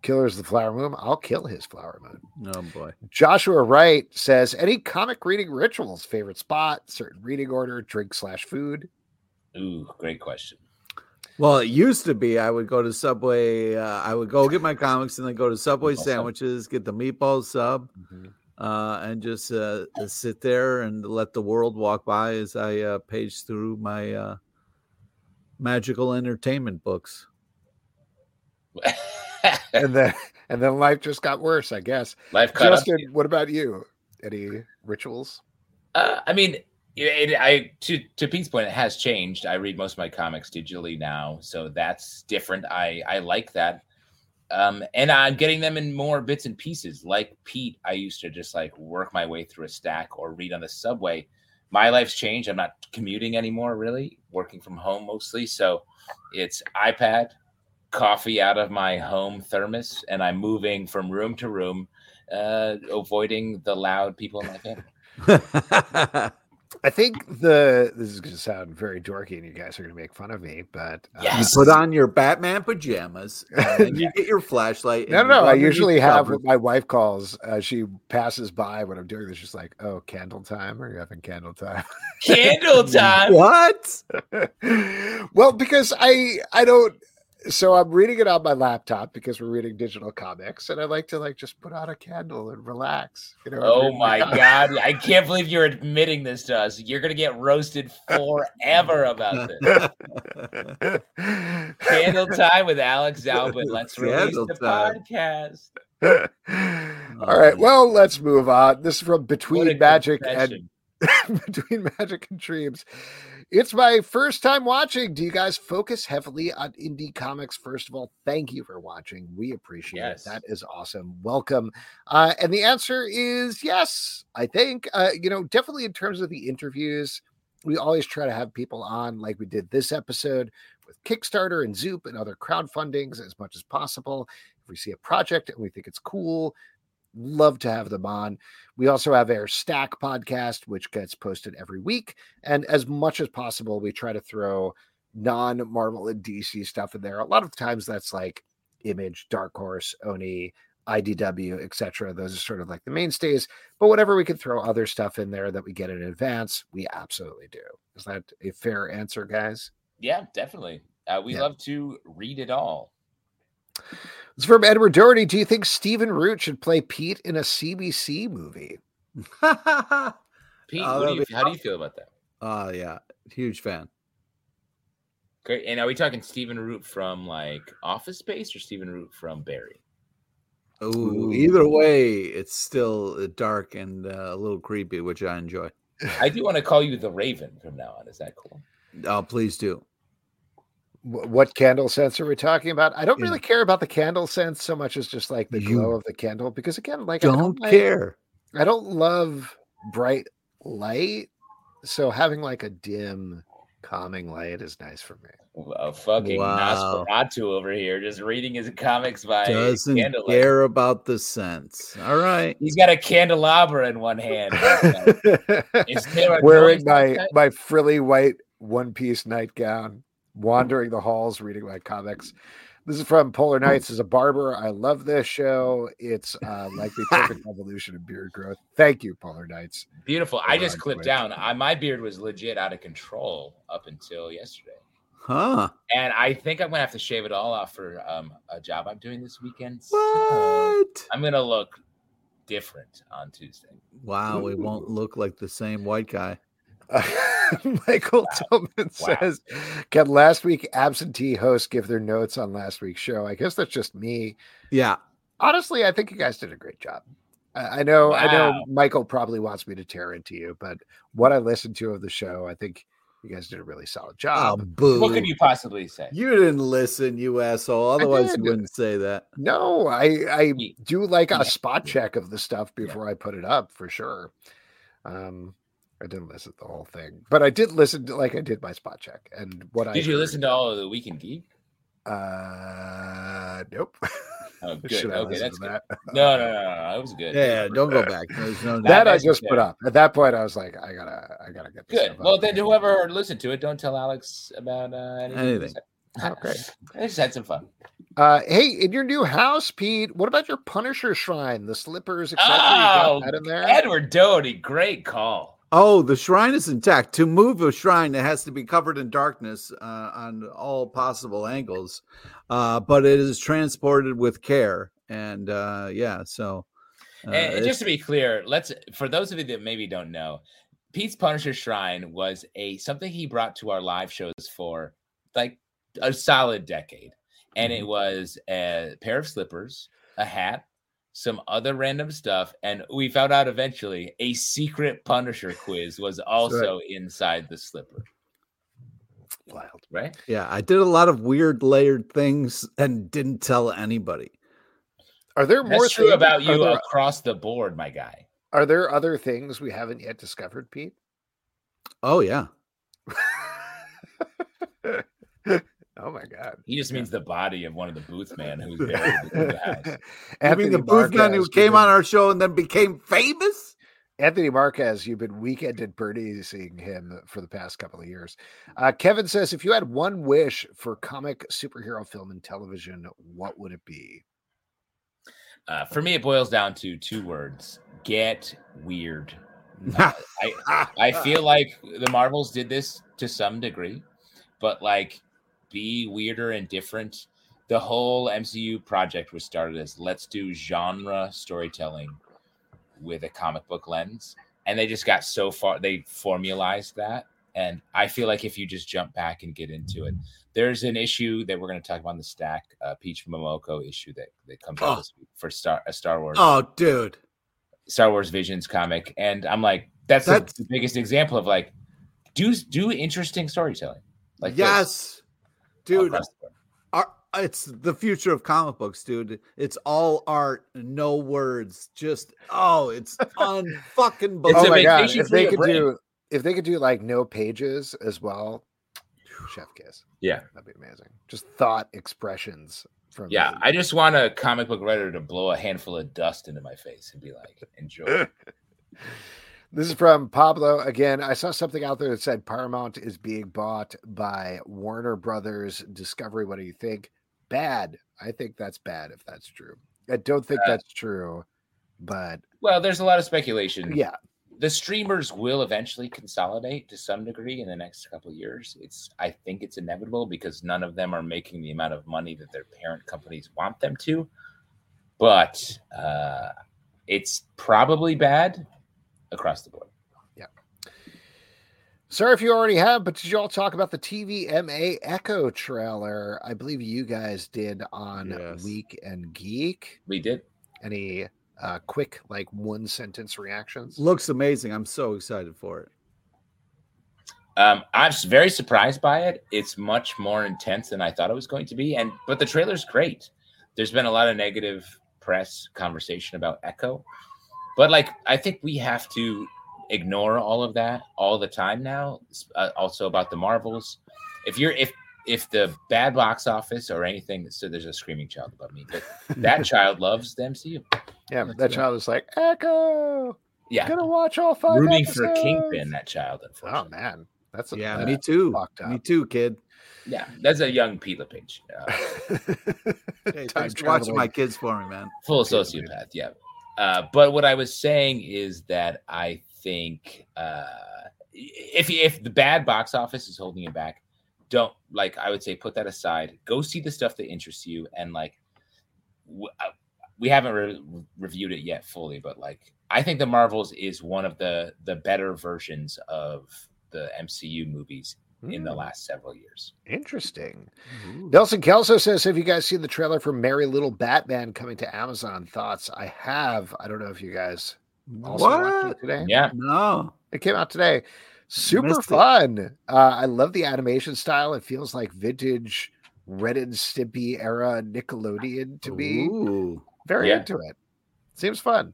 Killer's the Flower Moon. I'll kill his Flower Moon. Oh boy. Joshua Wright says, any comic reading rituals, favorite spot, certain reading order, drink slash food? Ooh, great question. Well, it used to be I would go to Subway. Uh, I would go get my comics and then go to Subway Meatball sandwiches, get the meatball sub, Mm-hmm. uh, and just uh, sit there and let the world walk by as I uh, page through my uh, magical entertainment books. and then and then life just got worse, I guess. Life caught Justin, up. what about you? Any rituals? Uh, I mean, it, I to to Pete's point, it has changed. I read most of my comics digitally now, so that's different. I I like that, um, and I'm getting them in more bits and pieces. Like Pete, I used to just like work my way through a stack or read on the subway. My life's changed. I'm not commuting anymore, really, working from home mostly. So it's iPad, coffee out of my home thermos, and I'm moving from room to room, uh, avoiding the loud people in my family. I think the this is going to sound very dorky, and you guys are going to make fun of me, but uh, Yes. You put on your Batman pajamas and you get your flashlight. no, and no, you no. go I underneath usually the have covers. what my wife calls. Uh, she passes by when I'm doing this. She's like, "Oh, candle time? Are you having candle time?" Candle time. What? Well, because I I don't. So I'm reading it on my laptop because we're reading digital comics, and I like to like just put out a candle and relax. You know. Oh read my comics. God. I can't believe you're admitting this to us. You're going to get roasted forever about this. Candle time with Alex Zalbin. Let's release Candle the time. podcast. All right. Well, let's move on. This is from What a Between Magic confession. and Between Magic and Dreams. It's my first time watching. Do you guys focus heavily on indie comics? First of all, thank you for watching. We appreciate Yes. it. That is awesome. Welcome. Uh, and the answer is yes, I think. Uh, you know, definitely in terms of the interviews, we always try to have people on like we did this episode with Kickstarter and Zoop and other crowdfundings as much as possible. If we see a project and we think it's cool, love to have them on. We also have our Stack podcast, which gets posted every week. And as much as possible, we try to throw non-Marvel and D C stuff in there. A lot of times that's like Image, Dark Horse, Oni, I D W, et cetera. Those are sort of like the mainstays. But whenever we can throw other stuff in there that we get in advance, we absolutely do. Is that a fair answer, guys? Yeah, definitely. Uh, we Yeah. love to read it all. It's from Edward Doherty. Do you think Stephen Root should play Pete in a C B C movie? Pete, Oh, what do that'll you, be how do you feel about that? Oh yeah, huge fan. Great. And are we talking Stephen Root from like Office Space or Stephen Root from Barry? Ooh, Ooh. either way, it's still dark and uh, a little creepy, which I enjoy. I do want to call you the Raven from now on. Is that cool? Oh, please do. Wh- What candle scents are we talking about? I don't Yeah. really care about the candle scents so much as just like the You glow of the candle, because again, like I Don't don't like- care. I don't love bright light, so having like a dim, calming light is nice for me. A fucking Wow. Nosferatu over here, just reading his comics by Doesn't candlelight. care about the scents. All right. He's got a candelabra in one hand. Is there a Wearing noise my outside? my frilly white one piece nightgown, wandering the halls, reading my comics. This is from Polar Nights. As a barber, I love this show. It's uh, like the perfect evolution of beard growth. Thank you, Polar Nights. Beautiful. I Over just on clipped Twitch. down. I, my beard was legit out of control up until yesterday. Huh. And I think I'm going to have to shave it all off for um, a job I'm doing this weekend. So What? I'm going to look different on Tuesday. Wow, it won't look like the same white guy. Uh, Michael Tillman Wow. says, can last week absentee hosts give their notes on last week's show? I guess that's just me. Yeah. Honestly, I think you guys did a great job. I I know, I know Wow. Michael probably wants me to tear into you, but what I listened to of the show, I think you guys did a really solid Oh, job. boo. What could you possibly say? You didn't listen, you asshole. Otherwise, did. you wouldn't say that. No, I I Ye- do like a yeah. spot check of the stuff before I put it up for sure. Um, I didn't listen to the whole thing, but I did listen to like I did my spot check and what I Did you heard. listen to all of the Weekend Geek? Uh, nope. Oh, good. Should I Okay, listen that's to good. that? No, no, no, no, no. It was good. Yeah, don't go back. There's no That I that's just put fair. up. At that point, I was like, I gotta, I gotta get this Good. stuff up. Well, then whoever listened to it, don't tell Alex about uh, anything. Anything. Oh, great. I just had some fun. Uh, hey, in your new house, Pete, what about your Punisher shrine? The slippers, et cetera. You got Oh, that in there? Edward Doty, great call. Oh, the shrine is intact. To move a shrine, it has to be covered in darkness uh, on all possible angles, uh, but it is transported with care. And uh, yeah, so uh, And just to be clear, let's for those of you that maybe don't know, Pete's Punisher Shrine was a something he brought to our live shows for like a solid decade. And it was a pair of slippers, a hat, some other random stuff, and we found out eventually a secret Punisher quiz was also right. inside the slipper. Wild, right? Yeah, I did a lot of weird layered things and didn't tell anybody. Are there more That's true things, about you there, across the board, my guy? Are there other things we haven't yet discovered, Pete? Oh, yeah. Oh my God! He just means the body of one of the booth man who's buried in the house. You mean the booth man who came on our show and then became famous? Anthony Marquez, you've been weekend at Bernie seeing him for the past couple of years. Uh, Kevin says, if you had one wish for comic superhero film and television, what would it be? Uh, for me, it boils down to two words: get weird. Uh, I I feel like the Marvels did this to some degree, but like. Be weirder and different. The whole M C U project was started as let's do genre storytelling with a comic book lens, and they just got so far. They formalized that, and I feel like if you just jump back and get into it, there's an issue that we're going to talk about in the stack, uh, Peach Momoko issue that that comes out oh. this week for Star a Star Wars. Oh, dude, Star Wars Visions comic, and I'm like, that's, that's... The, the biggest example of like, do do interesting storytelling. Like yes. This. Dude, our, it's the future of comic books, dude. It's all art, no words. Just oh, it's unfucking believable. Oh my God. If they could brain. do, if they could do like no pages as well, chef kiss. Yeah, that'd be amazing. Just thought expressions from. Yeah, the, I just want a comic book writer to blow a handful of dust into my face and be like, enjoy. This is from Pablo. Again, I saw something out there that said Paramount is being bought by Warner Brothers Discovery. What do you think? Bad. I think that's bad if that's true. I don't think uh, that's true, but... Well, there's a lot of speculation. Yeah. The streamers will eventually consolidate to some degree in the next couple of years. It's, I think it's inevitable because none of them are making the amount of money that their parent companies want them to. But uh, it's probably bad across the board. Yeah. Sorry if you already have, but did you all talk about the T V M A Echo trailer? I believe you guys did on yes. Week and Geek. We did. Any uh, quick, like one sentence reactions? Looks amazing. I'm so excited for it. Um, I'm very surprised by it. It's much more intense than I thought it was going to be. And but the trailer's great. There's been a lot of negative press conversation about Echo. But like, I think we have to ignore all of that all the time now. Uh, also about the Marvels. If you're if if the bad box office or anything, so there's a screaming child above me, but that child loves the M C U. Yeah, that yeah. child is like Echo. Yeah, gonna watch all five. Rooting episodes. for Kingpin. That child, unfortunately. Oh man, that's a, yeah. That me too. Me too, kid. Yeah, that's a young Pete LePage. Uh, hey, thanks for watching my kids for me, man. Full sociopath. Yeah. Uh, but what I was saying is that I think uh, if if the bad box office is holding you back, don't like. I would say put that aside. Go see the stuff that interests you, and like w- we haven't re- reviewed it yet fully, but like I think the Marvels is one of the the better versions of the M C U movies mm. in the last several years. Interesting. Ooh. Nelson Kelso says, have you guys seen the trailer for Merry Little Batman coming to Amazon? Thoughts? I have. I don't know if you guys also what? watched it today. Yeah. No. It came out today. Super fun. Uh, I love the animation style. It feels like vintage Ren and Stimpy era Nickelodeon to me. Ooh. Very yeah. into it. Seems fun.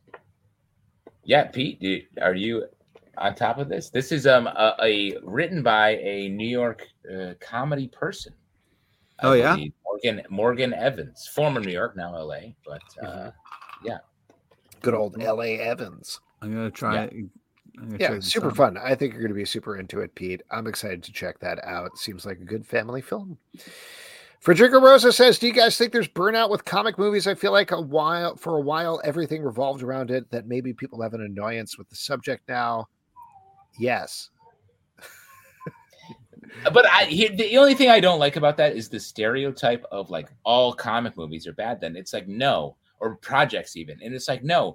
Yeah, Pete, dude, are you on top of this? This is um a, a written by a New York uh, comedy person. I oh yeah, believe. Morgan Morgan Evans, former New York, now L A, but uh, yeah, good old L A Evans. I'm gonna try. Yeah, gonna yeah super out. fun. I think you're gonna be super into it, Pete. I'm excited to check that out. Seems like a good family film. Frederica Rosa says, do you guys think there's burnout with comic movies? I feel like a while for a while everything revolved around it, that maybe people have an annoyance with the subject now. Yes. But I here the only thing I don't like about that is the stereotype of like all comic movies are bad. Then it's like no, or projects even, and it's like no,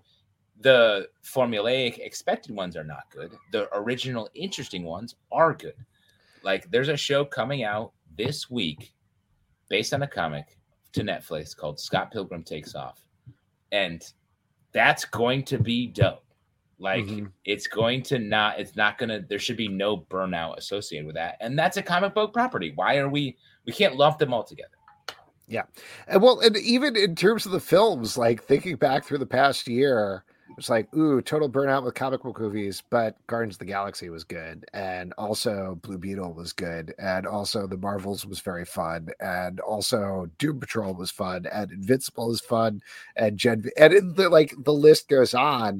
the formulaic expected ones are not good. The original interesting ones are good. Like there's a show coming out this week based on a comic to Netflix called Scott Pilgrim Takes Off, and that's going to be dope. Like mm-hmm. it's going to not, it's not going to, there should be no burnout associated with that. And that's a comic book property. Why are we, we can't lump them all together. Yeah. And well, and even in terms of the films, like thinking back through the past year, it's like, ooh, total burnout with comic book movies, but Guardians of the Galaxy was good. And also Blue Beetle was good. And also The Marvels was very fun. And also Doom Patrol was fun. And Invincible is fun. And Gen, and it, the, like the list goes on.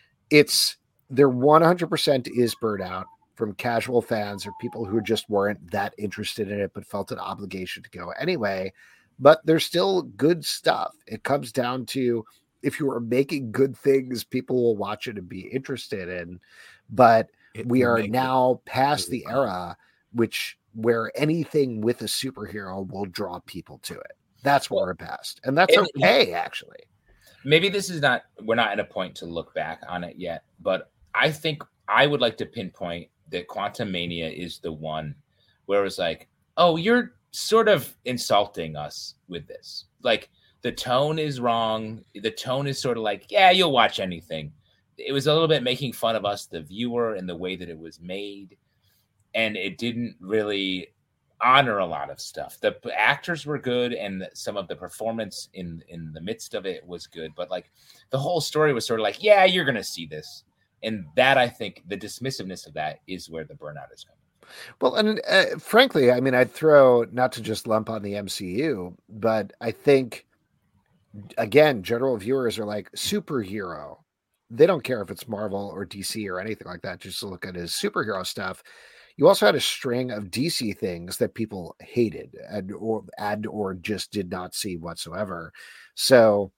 It's there one hundred percent is burnout from casual fans or people who just weren't that interested in it, but felt an obligation to go anyway. But there's still good stuff. It comes down to if you are making good things, people will watch it and be interested in. But it we are now past the era which where anything with a superhero will draw people to it. That's what we're past. And that's and, okay, actually. Maybe this is not, we're not at a point to look back on it yet, but I think I would like to pinpoint that Quantum Mania is the one where it was like, oh, you're sort of insulting us with this. Like the tone is wrong. The tone is sort of like, yeah, you'll watch anything. It was a little bit making fun of us, the viewer, and the way that it was made. And it didn't really honor a lot of stuff. The actors were good, and some of the performance in in the midst of it was good, but like the whole story was sort of like, yeah, you're gonna see this. And that, I think the dismissiveness of that is where the burnout is coming. Well, and uh, frankly, I mean, I'd throw, not to just lump on the M C U, but I think again, general viewers are like, superhero, they don't care if it's Marvel or D C or anything like that, just look at his superhero stuff. You also had a string of D C things that people hated and or and or just did not see whatsoever. So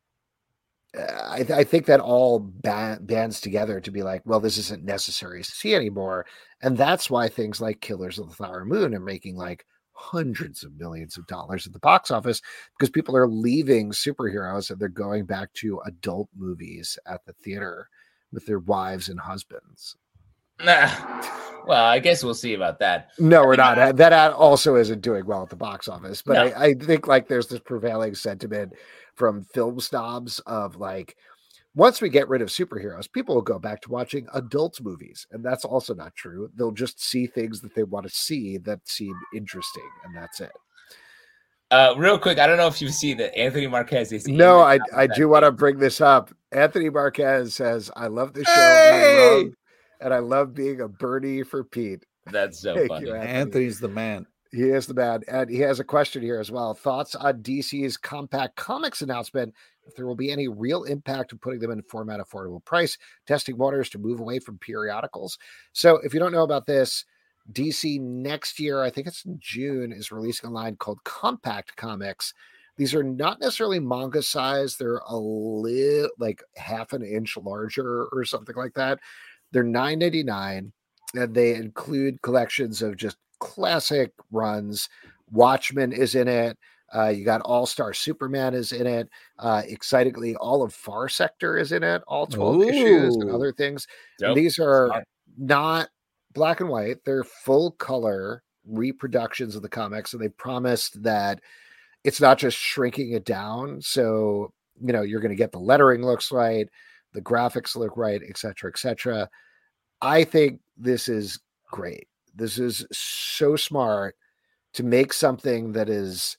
uh, I, th- I think that all ba- bands together to be like, well, this isn't necessary to see anymore. And that's why things like Killers of the Flower Moon are making like hundreds of millions of dollars at the box office, because people are leaving superheroes and they're going back to adult movies at the theater with their wives and husbands. Nah. Well, I guess we'll see about that. No, we're not. That also isn't doing well at the box office. But no. I, I think like there's this prevailing sentiment from film snobs of like, once we get rid of superheroes, people will go back to watching adult movies. And that's also not true. They'll just see things that they want to see that seem interesting. And that's it. Uh, real quick, I don't know if you see that Anthony Marquez is. No, I, I do want to bring this up. Anthony Marquez says, I love the show. Hey! And And I love being a Bernie for Pete. That's so Thank funny. You, Anthony. Anthony's the man. He is the man. And he has a question here as well. Thoughts on D C's Compact Comics announcement? If there will be any real impact of putting them in format affordable price, testing waters to move away from periodicals. So if you don't know about this, D C next year, I think it's in June, is releasing a line called Compact Comics. These are not necessarily manga size. They're a little like half an inch larger or something like that. They're nine ninety-nine, and they include collections of just classic runs. Watchmen is in it. Uh, you got All-Star Superman is in it. Uh, excitingly, all of Far Sector is in it. All twelve Ooh. Issues and other things. And these are Smart. Not black and white. They're full color reproductions of the comics, and they promised that it's not just shrinking it down. So, you know, you're going to get the lettering looks right, the graphics look right, et cetera, et cetera. I think this is great. This is so smart to make something that is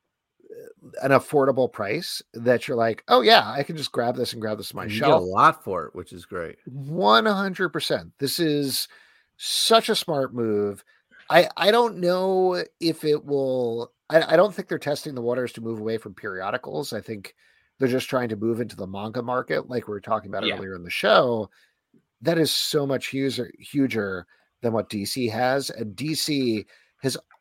an affordable price that you're like, oh yeah, I can just grab this and grab this on my you shelf. Get a lot for it, which is great. one hundred percent. This is such a smart move. I, I don't know if it will, I, I don't think they're testing the waters to move away from periodicals. I think they're just trying to move into the manga market, like we were talking about yeah. earlier in the show. That is so much huger, huger than what D C has. And D C has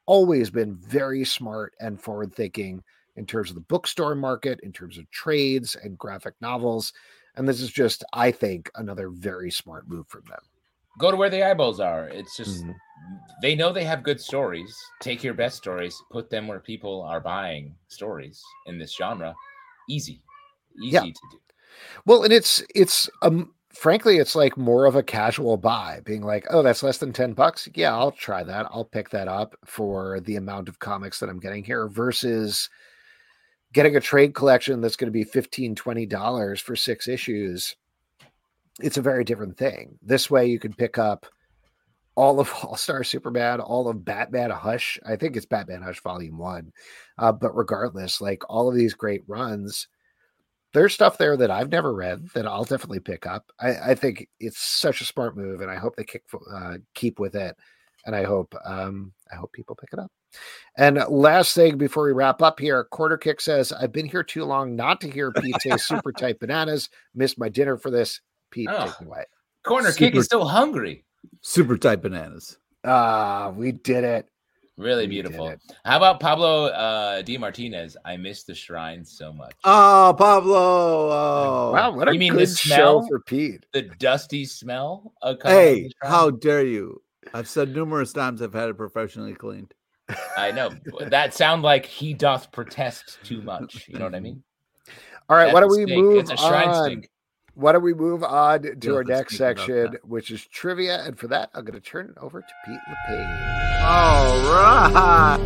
always been very smart and forward thinking in terms of the bookstore market, in terms of trades and graphic novels. And this is just, I think, another very smart move from them. Go to where the eyeballs are. It's just, Mm-hmm. they know they have good stories. Take your best stories, put them where people are buying stories in this genre. Easy, easy Yeah. to do. Well, and it's, it's, um, frankly, it's like more of a casual buy, being like, oh, that's less than ten bucks. Yeah, I'll try that. I'll pick that up for the amount of comics that I'm getting here versus getting a trade collection that's going to be fifteen dollars, twenty dollars for six issues. It's a very different thing. This way you can pick up all of All-Star Superman, all of Batman Hush. I think it's Batman Hush Volume One. Uh, but regardless, like all of these great runs, there's stuff there that I've never read that I'll definitely pick up. I, I think it's such a smart move, and I hope they kick, uh, keep with it. And I hope um, I hope people pick it up. And last thing before we wrap up here, Quarter Kick says, I've been here too long not to hear Pete say super tight bananas. Missed my dinner for this. Pete, Oh. take it away. Corner Super- Kick is so hungry. Super tight bananas. Ah, we did it. Really We did beautiful. it. How about Pablo uh, D. Martinez? I miss the shrine so much. Oh, Pablo. Oh. Wow, what a You mean the good smell? show for Pete. The dusty smell of coming out of Hey, the shrine? how dare you? I've said numerous times I've had it professionally cleaned. I know. That sound like he doth protest too much. You know what I mean? All right, That's why a don't we stink. move It's a shrine on? stink. Why don't we move on to Yeah, our let's next speak about section, that. which is trivia. And for that, I'm going to turn it over to Pete LePage. All right.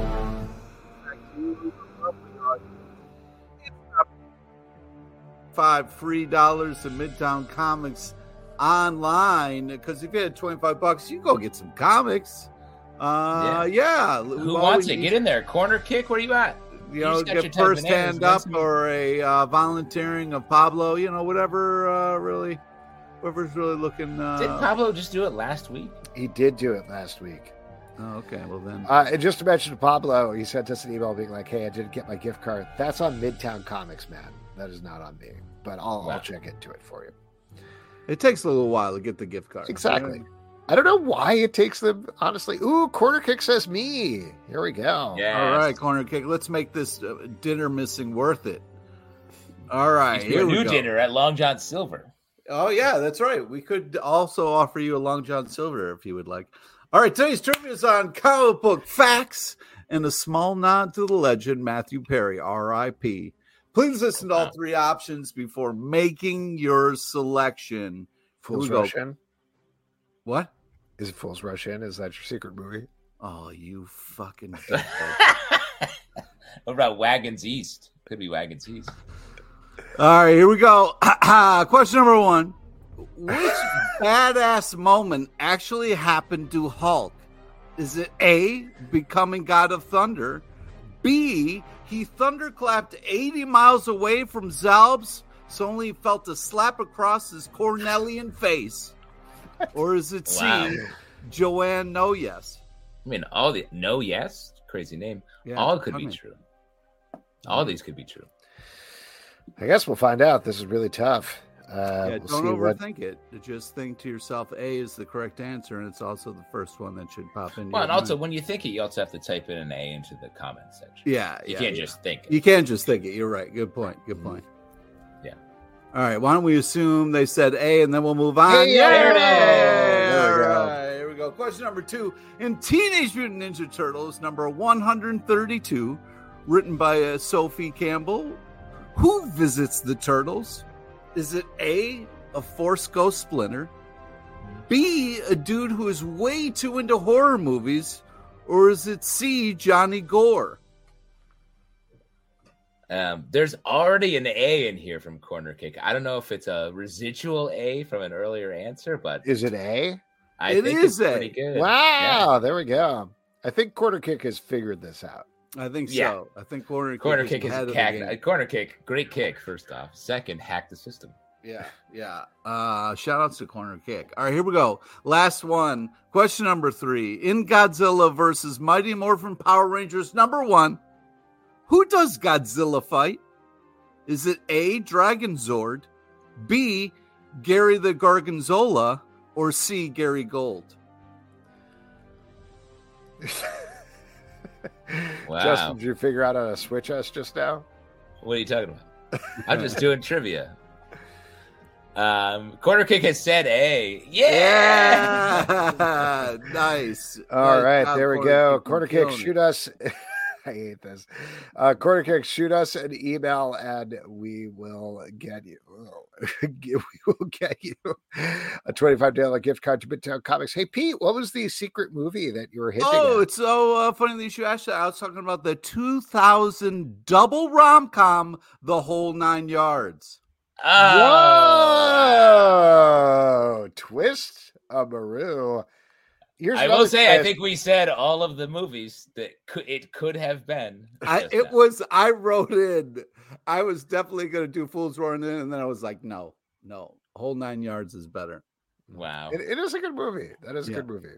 Five free dollars to Midtown Comics online, because if you had twenty-five bucks, you go get some comics. Uh, yeah. Who wants it? Get in there. Corner Kick, where you at? You You know, just got your get ten first bananas, hand win up some- or a uh, volunteering of Pablo. You know, whatever. Uh, really, whoever's really looking. Uh, Did Pablo just do it last week? He did do it last week. oh, okay, well then. Uh, and just to mention to Pablo, he sent us an email being like, hey, I didn't get my gift card. That's on Midtown Comics, man. That is not on me. But I'll, Wow. I'll check into it for you. It takes a little while to get the gift card. Exactly. I don't know why it takes them, honestly. Ooh, Quarter Kick says me. Here we go. Yeah. All right, Corner Kick. Let's make this uh, dinner missing worth it. All right, He's here doing we new go. dinner at Long John Silver. Oh yeah, that's right. We could also offer you a Long John Silver if you would like. All right, today's trivia is on comic book facts and a small nod to the legend Matthew Perry, R I P Please listen to all three options before making your selection. Fools Here we go. Rush In? What? Is it Fools Rush In? Is that your secret movie? Oh, you fucking dickhead. What about Wagons East? Could be Wagons East. All right, here we go. Question number one. Which badass moment actually happened to Hulk? Is it A, becoming God of Thunder? B, he thunderclapped eighty miles away from Zalbs, so only felt a slap across his Cornelian face? Or is it C, Wow. Joanne No Yes? I mean, all the no, yes, crazy name. Yeah, all could coming. be true. All these could be true. I guess we'll find out. This is really tough. Uh, Yeah, we'll don't see what- overthink it. Just think to yourself, A is the correct answer, and it's also the first one that should pop in. Well, your and also mind. when you think it, you also have to type in an A into the comment section. yeah, You yeah, can't yeah. just think it. You can't just think it. You're right. Good point. Good point. Yeah. All right. Why don't we assume they said A, and then we'll move on? Hey, there it is. All There we go. right, here we go. Question number two. In Teenage Mutant Ninja Turtles, number one hundred thirty-two, written by uh, Sophie Campbell, who visits the Turtles? Is it A, a Force Ghost Splinter, B, a dude who is way too into horror movies, or is it C, Johnny Gore? Um, there's already an A in here from Corner Kick. I don't know if it's a residual A from an earlier answer, but Is it A? I It think is it's pretty A. good. Wow, there we go. I think Quarter Kick has figured this out. I think Yeah. so. I think Corner Kick, Corner Kick is ahead of the hack. game. uh, Corner Kick, great kick. First off, second, hack the system. Yeah, yeah. Uh, shout outs to Corner Kick. All right, here we go. Last one. Question number three. In Godzilla versus Mighty Morphin Power Rangers number one, who does Godzilla fight? Is it A, Dragon Zord, B, Gary the Gorgonzola, or C, Gary Gold? Wow. Justin, did you figure out how to switch us just now? What are you talking about? I'm just doing trivia. Um, Corner Kick has said A. Yeah! Yeah! Nice. All Nice right, job, there we Corner go. Kick. Corner You're Kick, killing shoot us. I hate this. Uh, Corner Kick, shoot us an email and we will get you. We will get you a twenty-five dollars gift card to Midtown Comics. Hey, Pete, what was the secret movie that you were hitting? Oh, at? it's so uh, funny that you should ask that. I was talking about the two thousand double rom-com, The Whole Nine Yards. Oh, Whoa! Twist a Maru. Here's I another will say, I twist. think we said all of the movies that could, it could have been. I, just it now. was, I wrote in, I was definitely going to do Fools Ruin In, and then I was like, no, no, Whole Nine Yards is better. Wow. It, it is a good movie. That is a Yeah. good movie.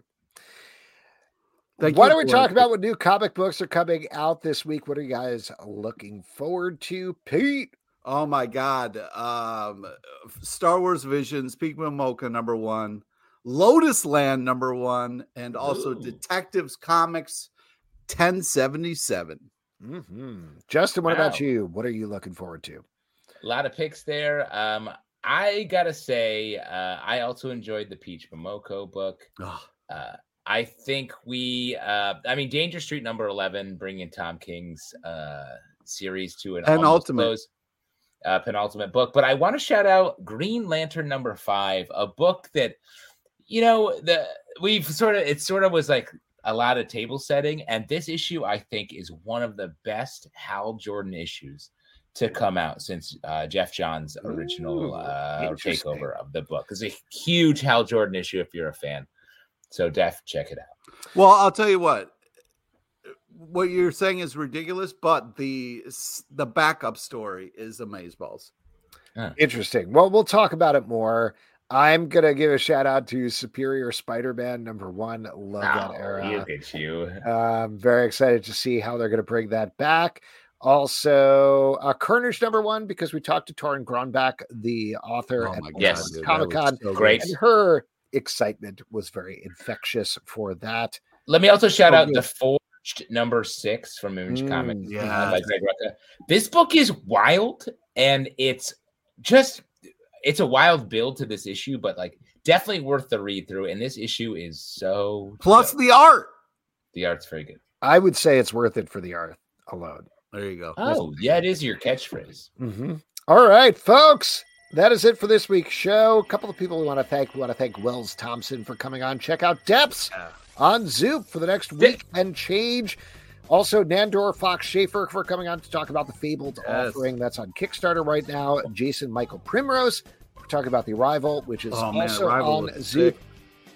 Thank Why you don't we for talk it. about what new comic books are coming out this week? What are you guys looking forward to, Pete? Oh my God. Um, Star Wars Visions, Pigma Mocha number one, Lotus Land number one, and also Ooh. Detectives Comics ten seventy-seven. Mm-hmm. Justin, what Wow. about you? What are you looking forward to? A lot of picks there. Um, I gotta say, uh, I also enjoyed the Peach Momoko book. Oh, Uh, I think we, uh, I mean, Danger Street number eleven, bringing Tom King's uh, series to an almost Penultimate. close, uh, penultimate book. But I want to shout out Green Lantern number five, a book that, you know, the we've sort of, it sort of was like a lot of table setting. And this issue, I think, is one of the best Hal Jordan issues to come out since uh, Jeff John's original Ooh, uh, interesting. takeover of the book. It's a huge Hal Jordan issue if you're a fan. So def, check it out. well, I'll tell you what. What you're saying is ridiculous, but the the backup story is amazeballs. Interesting. Well, we'll talk about it more. I'm going to give a shout out to Superior Spider-Man number one. Love that Oh, era. look at you. I'm very excited to see how they're going to bring that back. Also, uh, Carnage number one, because we talked to Torrin Gronbach, the author Oh at my God, Yes. dude, that Comic Con, was so Great. and her excitement was very infectious for that. Let me also shout Oh, out good. The Forged number six from Image Mm, Comics. yeah. uh, by Greg Rucka. This book is wild, and it's just it's a wild build to this issue, but like definitely worth the read through. And this issue is so Plus dope. the art. the art's very good. I would say it's worth it for the art alone. There you go. Oh, yeah, it is your catchphrase. Mm-hmm. All right, folks. That is it for this week's show. A couple of people we want to thank. We want to thank Wells Thompson for coming on. Check out Depths on Zoop for the next week and change. Also, Nandor Fox Schaefer for coming on to talk about the Fabled Yes. offering that's on Kickstarter right now. Jason Michael Primrose for talking about The Arrival, which is Oh, man, also Arrival on was Zoop. sick.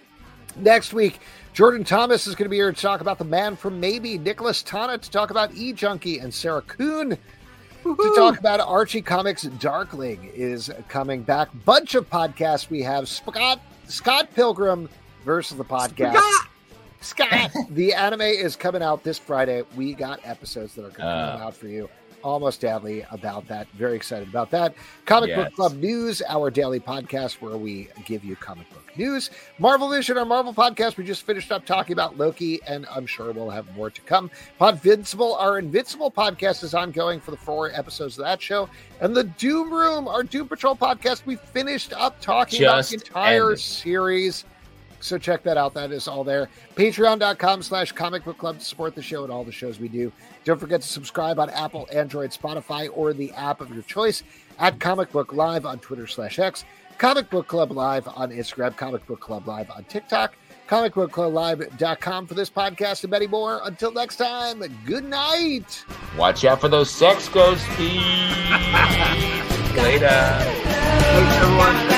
Next week, Jordan Thomas is going to be here to talk about The Man from Maybe. Nicholas Tana to talk about E-Junkie, and Sarah Kuhn to talk about Archie Comics. Darkling is coming back. Bunch of podcasts we have. Scott Scott Pilgrim versus the podcast. Scott! Scott, the anime is coming out this Friday. We got episodes that are going to come Uh. out for you almost daily about that. Very excited about that. Comic Yes. Book Club News, our daily podcast where we give you comic book news. Marvel Vision, our Marvel podcast. We just finished up talking about Loki, and I'm sure we'll have more to come. Podvincible, our Invincible podcast is ongoing for the four episodes of that show. And the Doom Room, our Doom Patrol podcast. We finished up talking Just about the entire ended. series. So check that out. That is all there. Patreon.com slash comic book club to support the show and all the shows we do. Don't forget to subscribe on Apple, Android, Spotify, or the app of your choice. At Comic Book Live on Twitter slash X. Comic Book Club Live on Instagram. Comic Book Club Live on TikTok. comic book club live dot com for this podcast and many more. Until next time, good night. Watch out for those sex ghosts, Pete. Later. Thanks, everyone.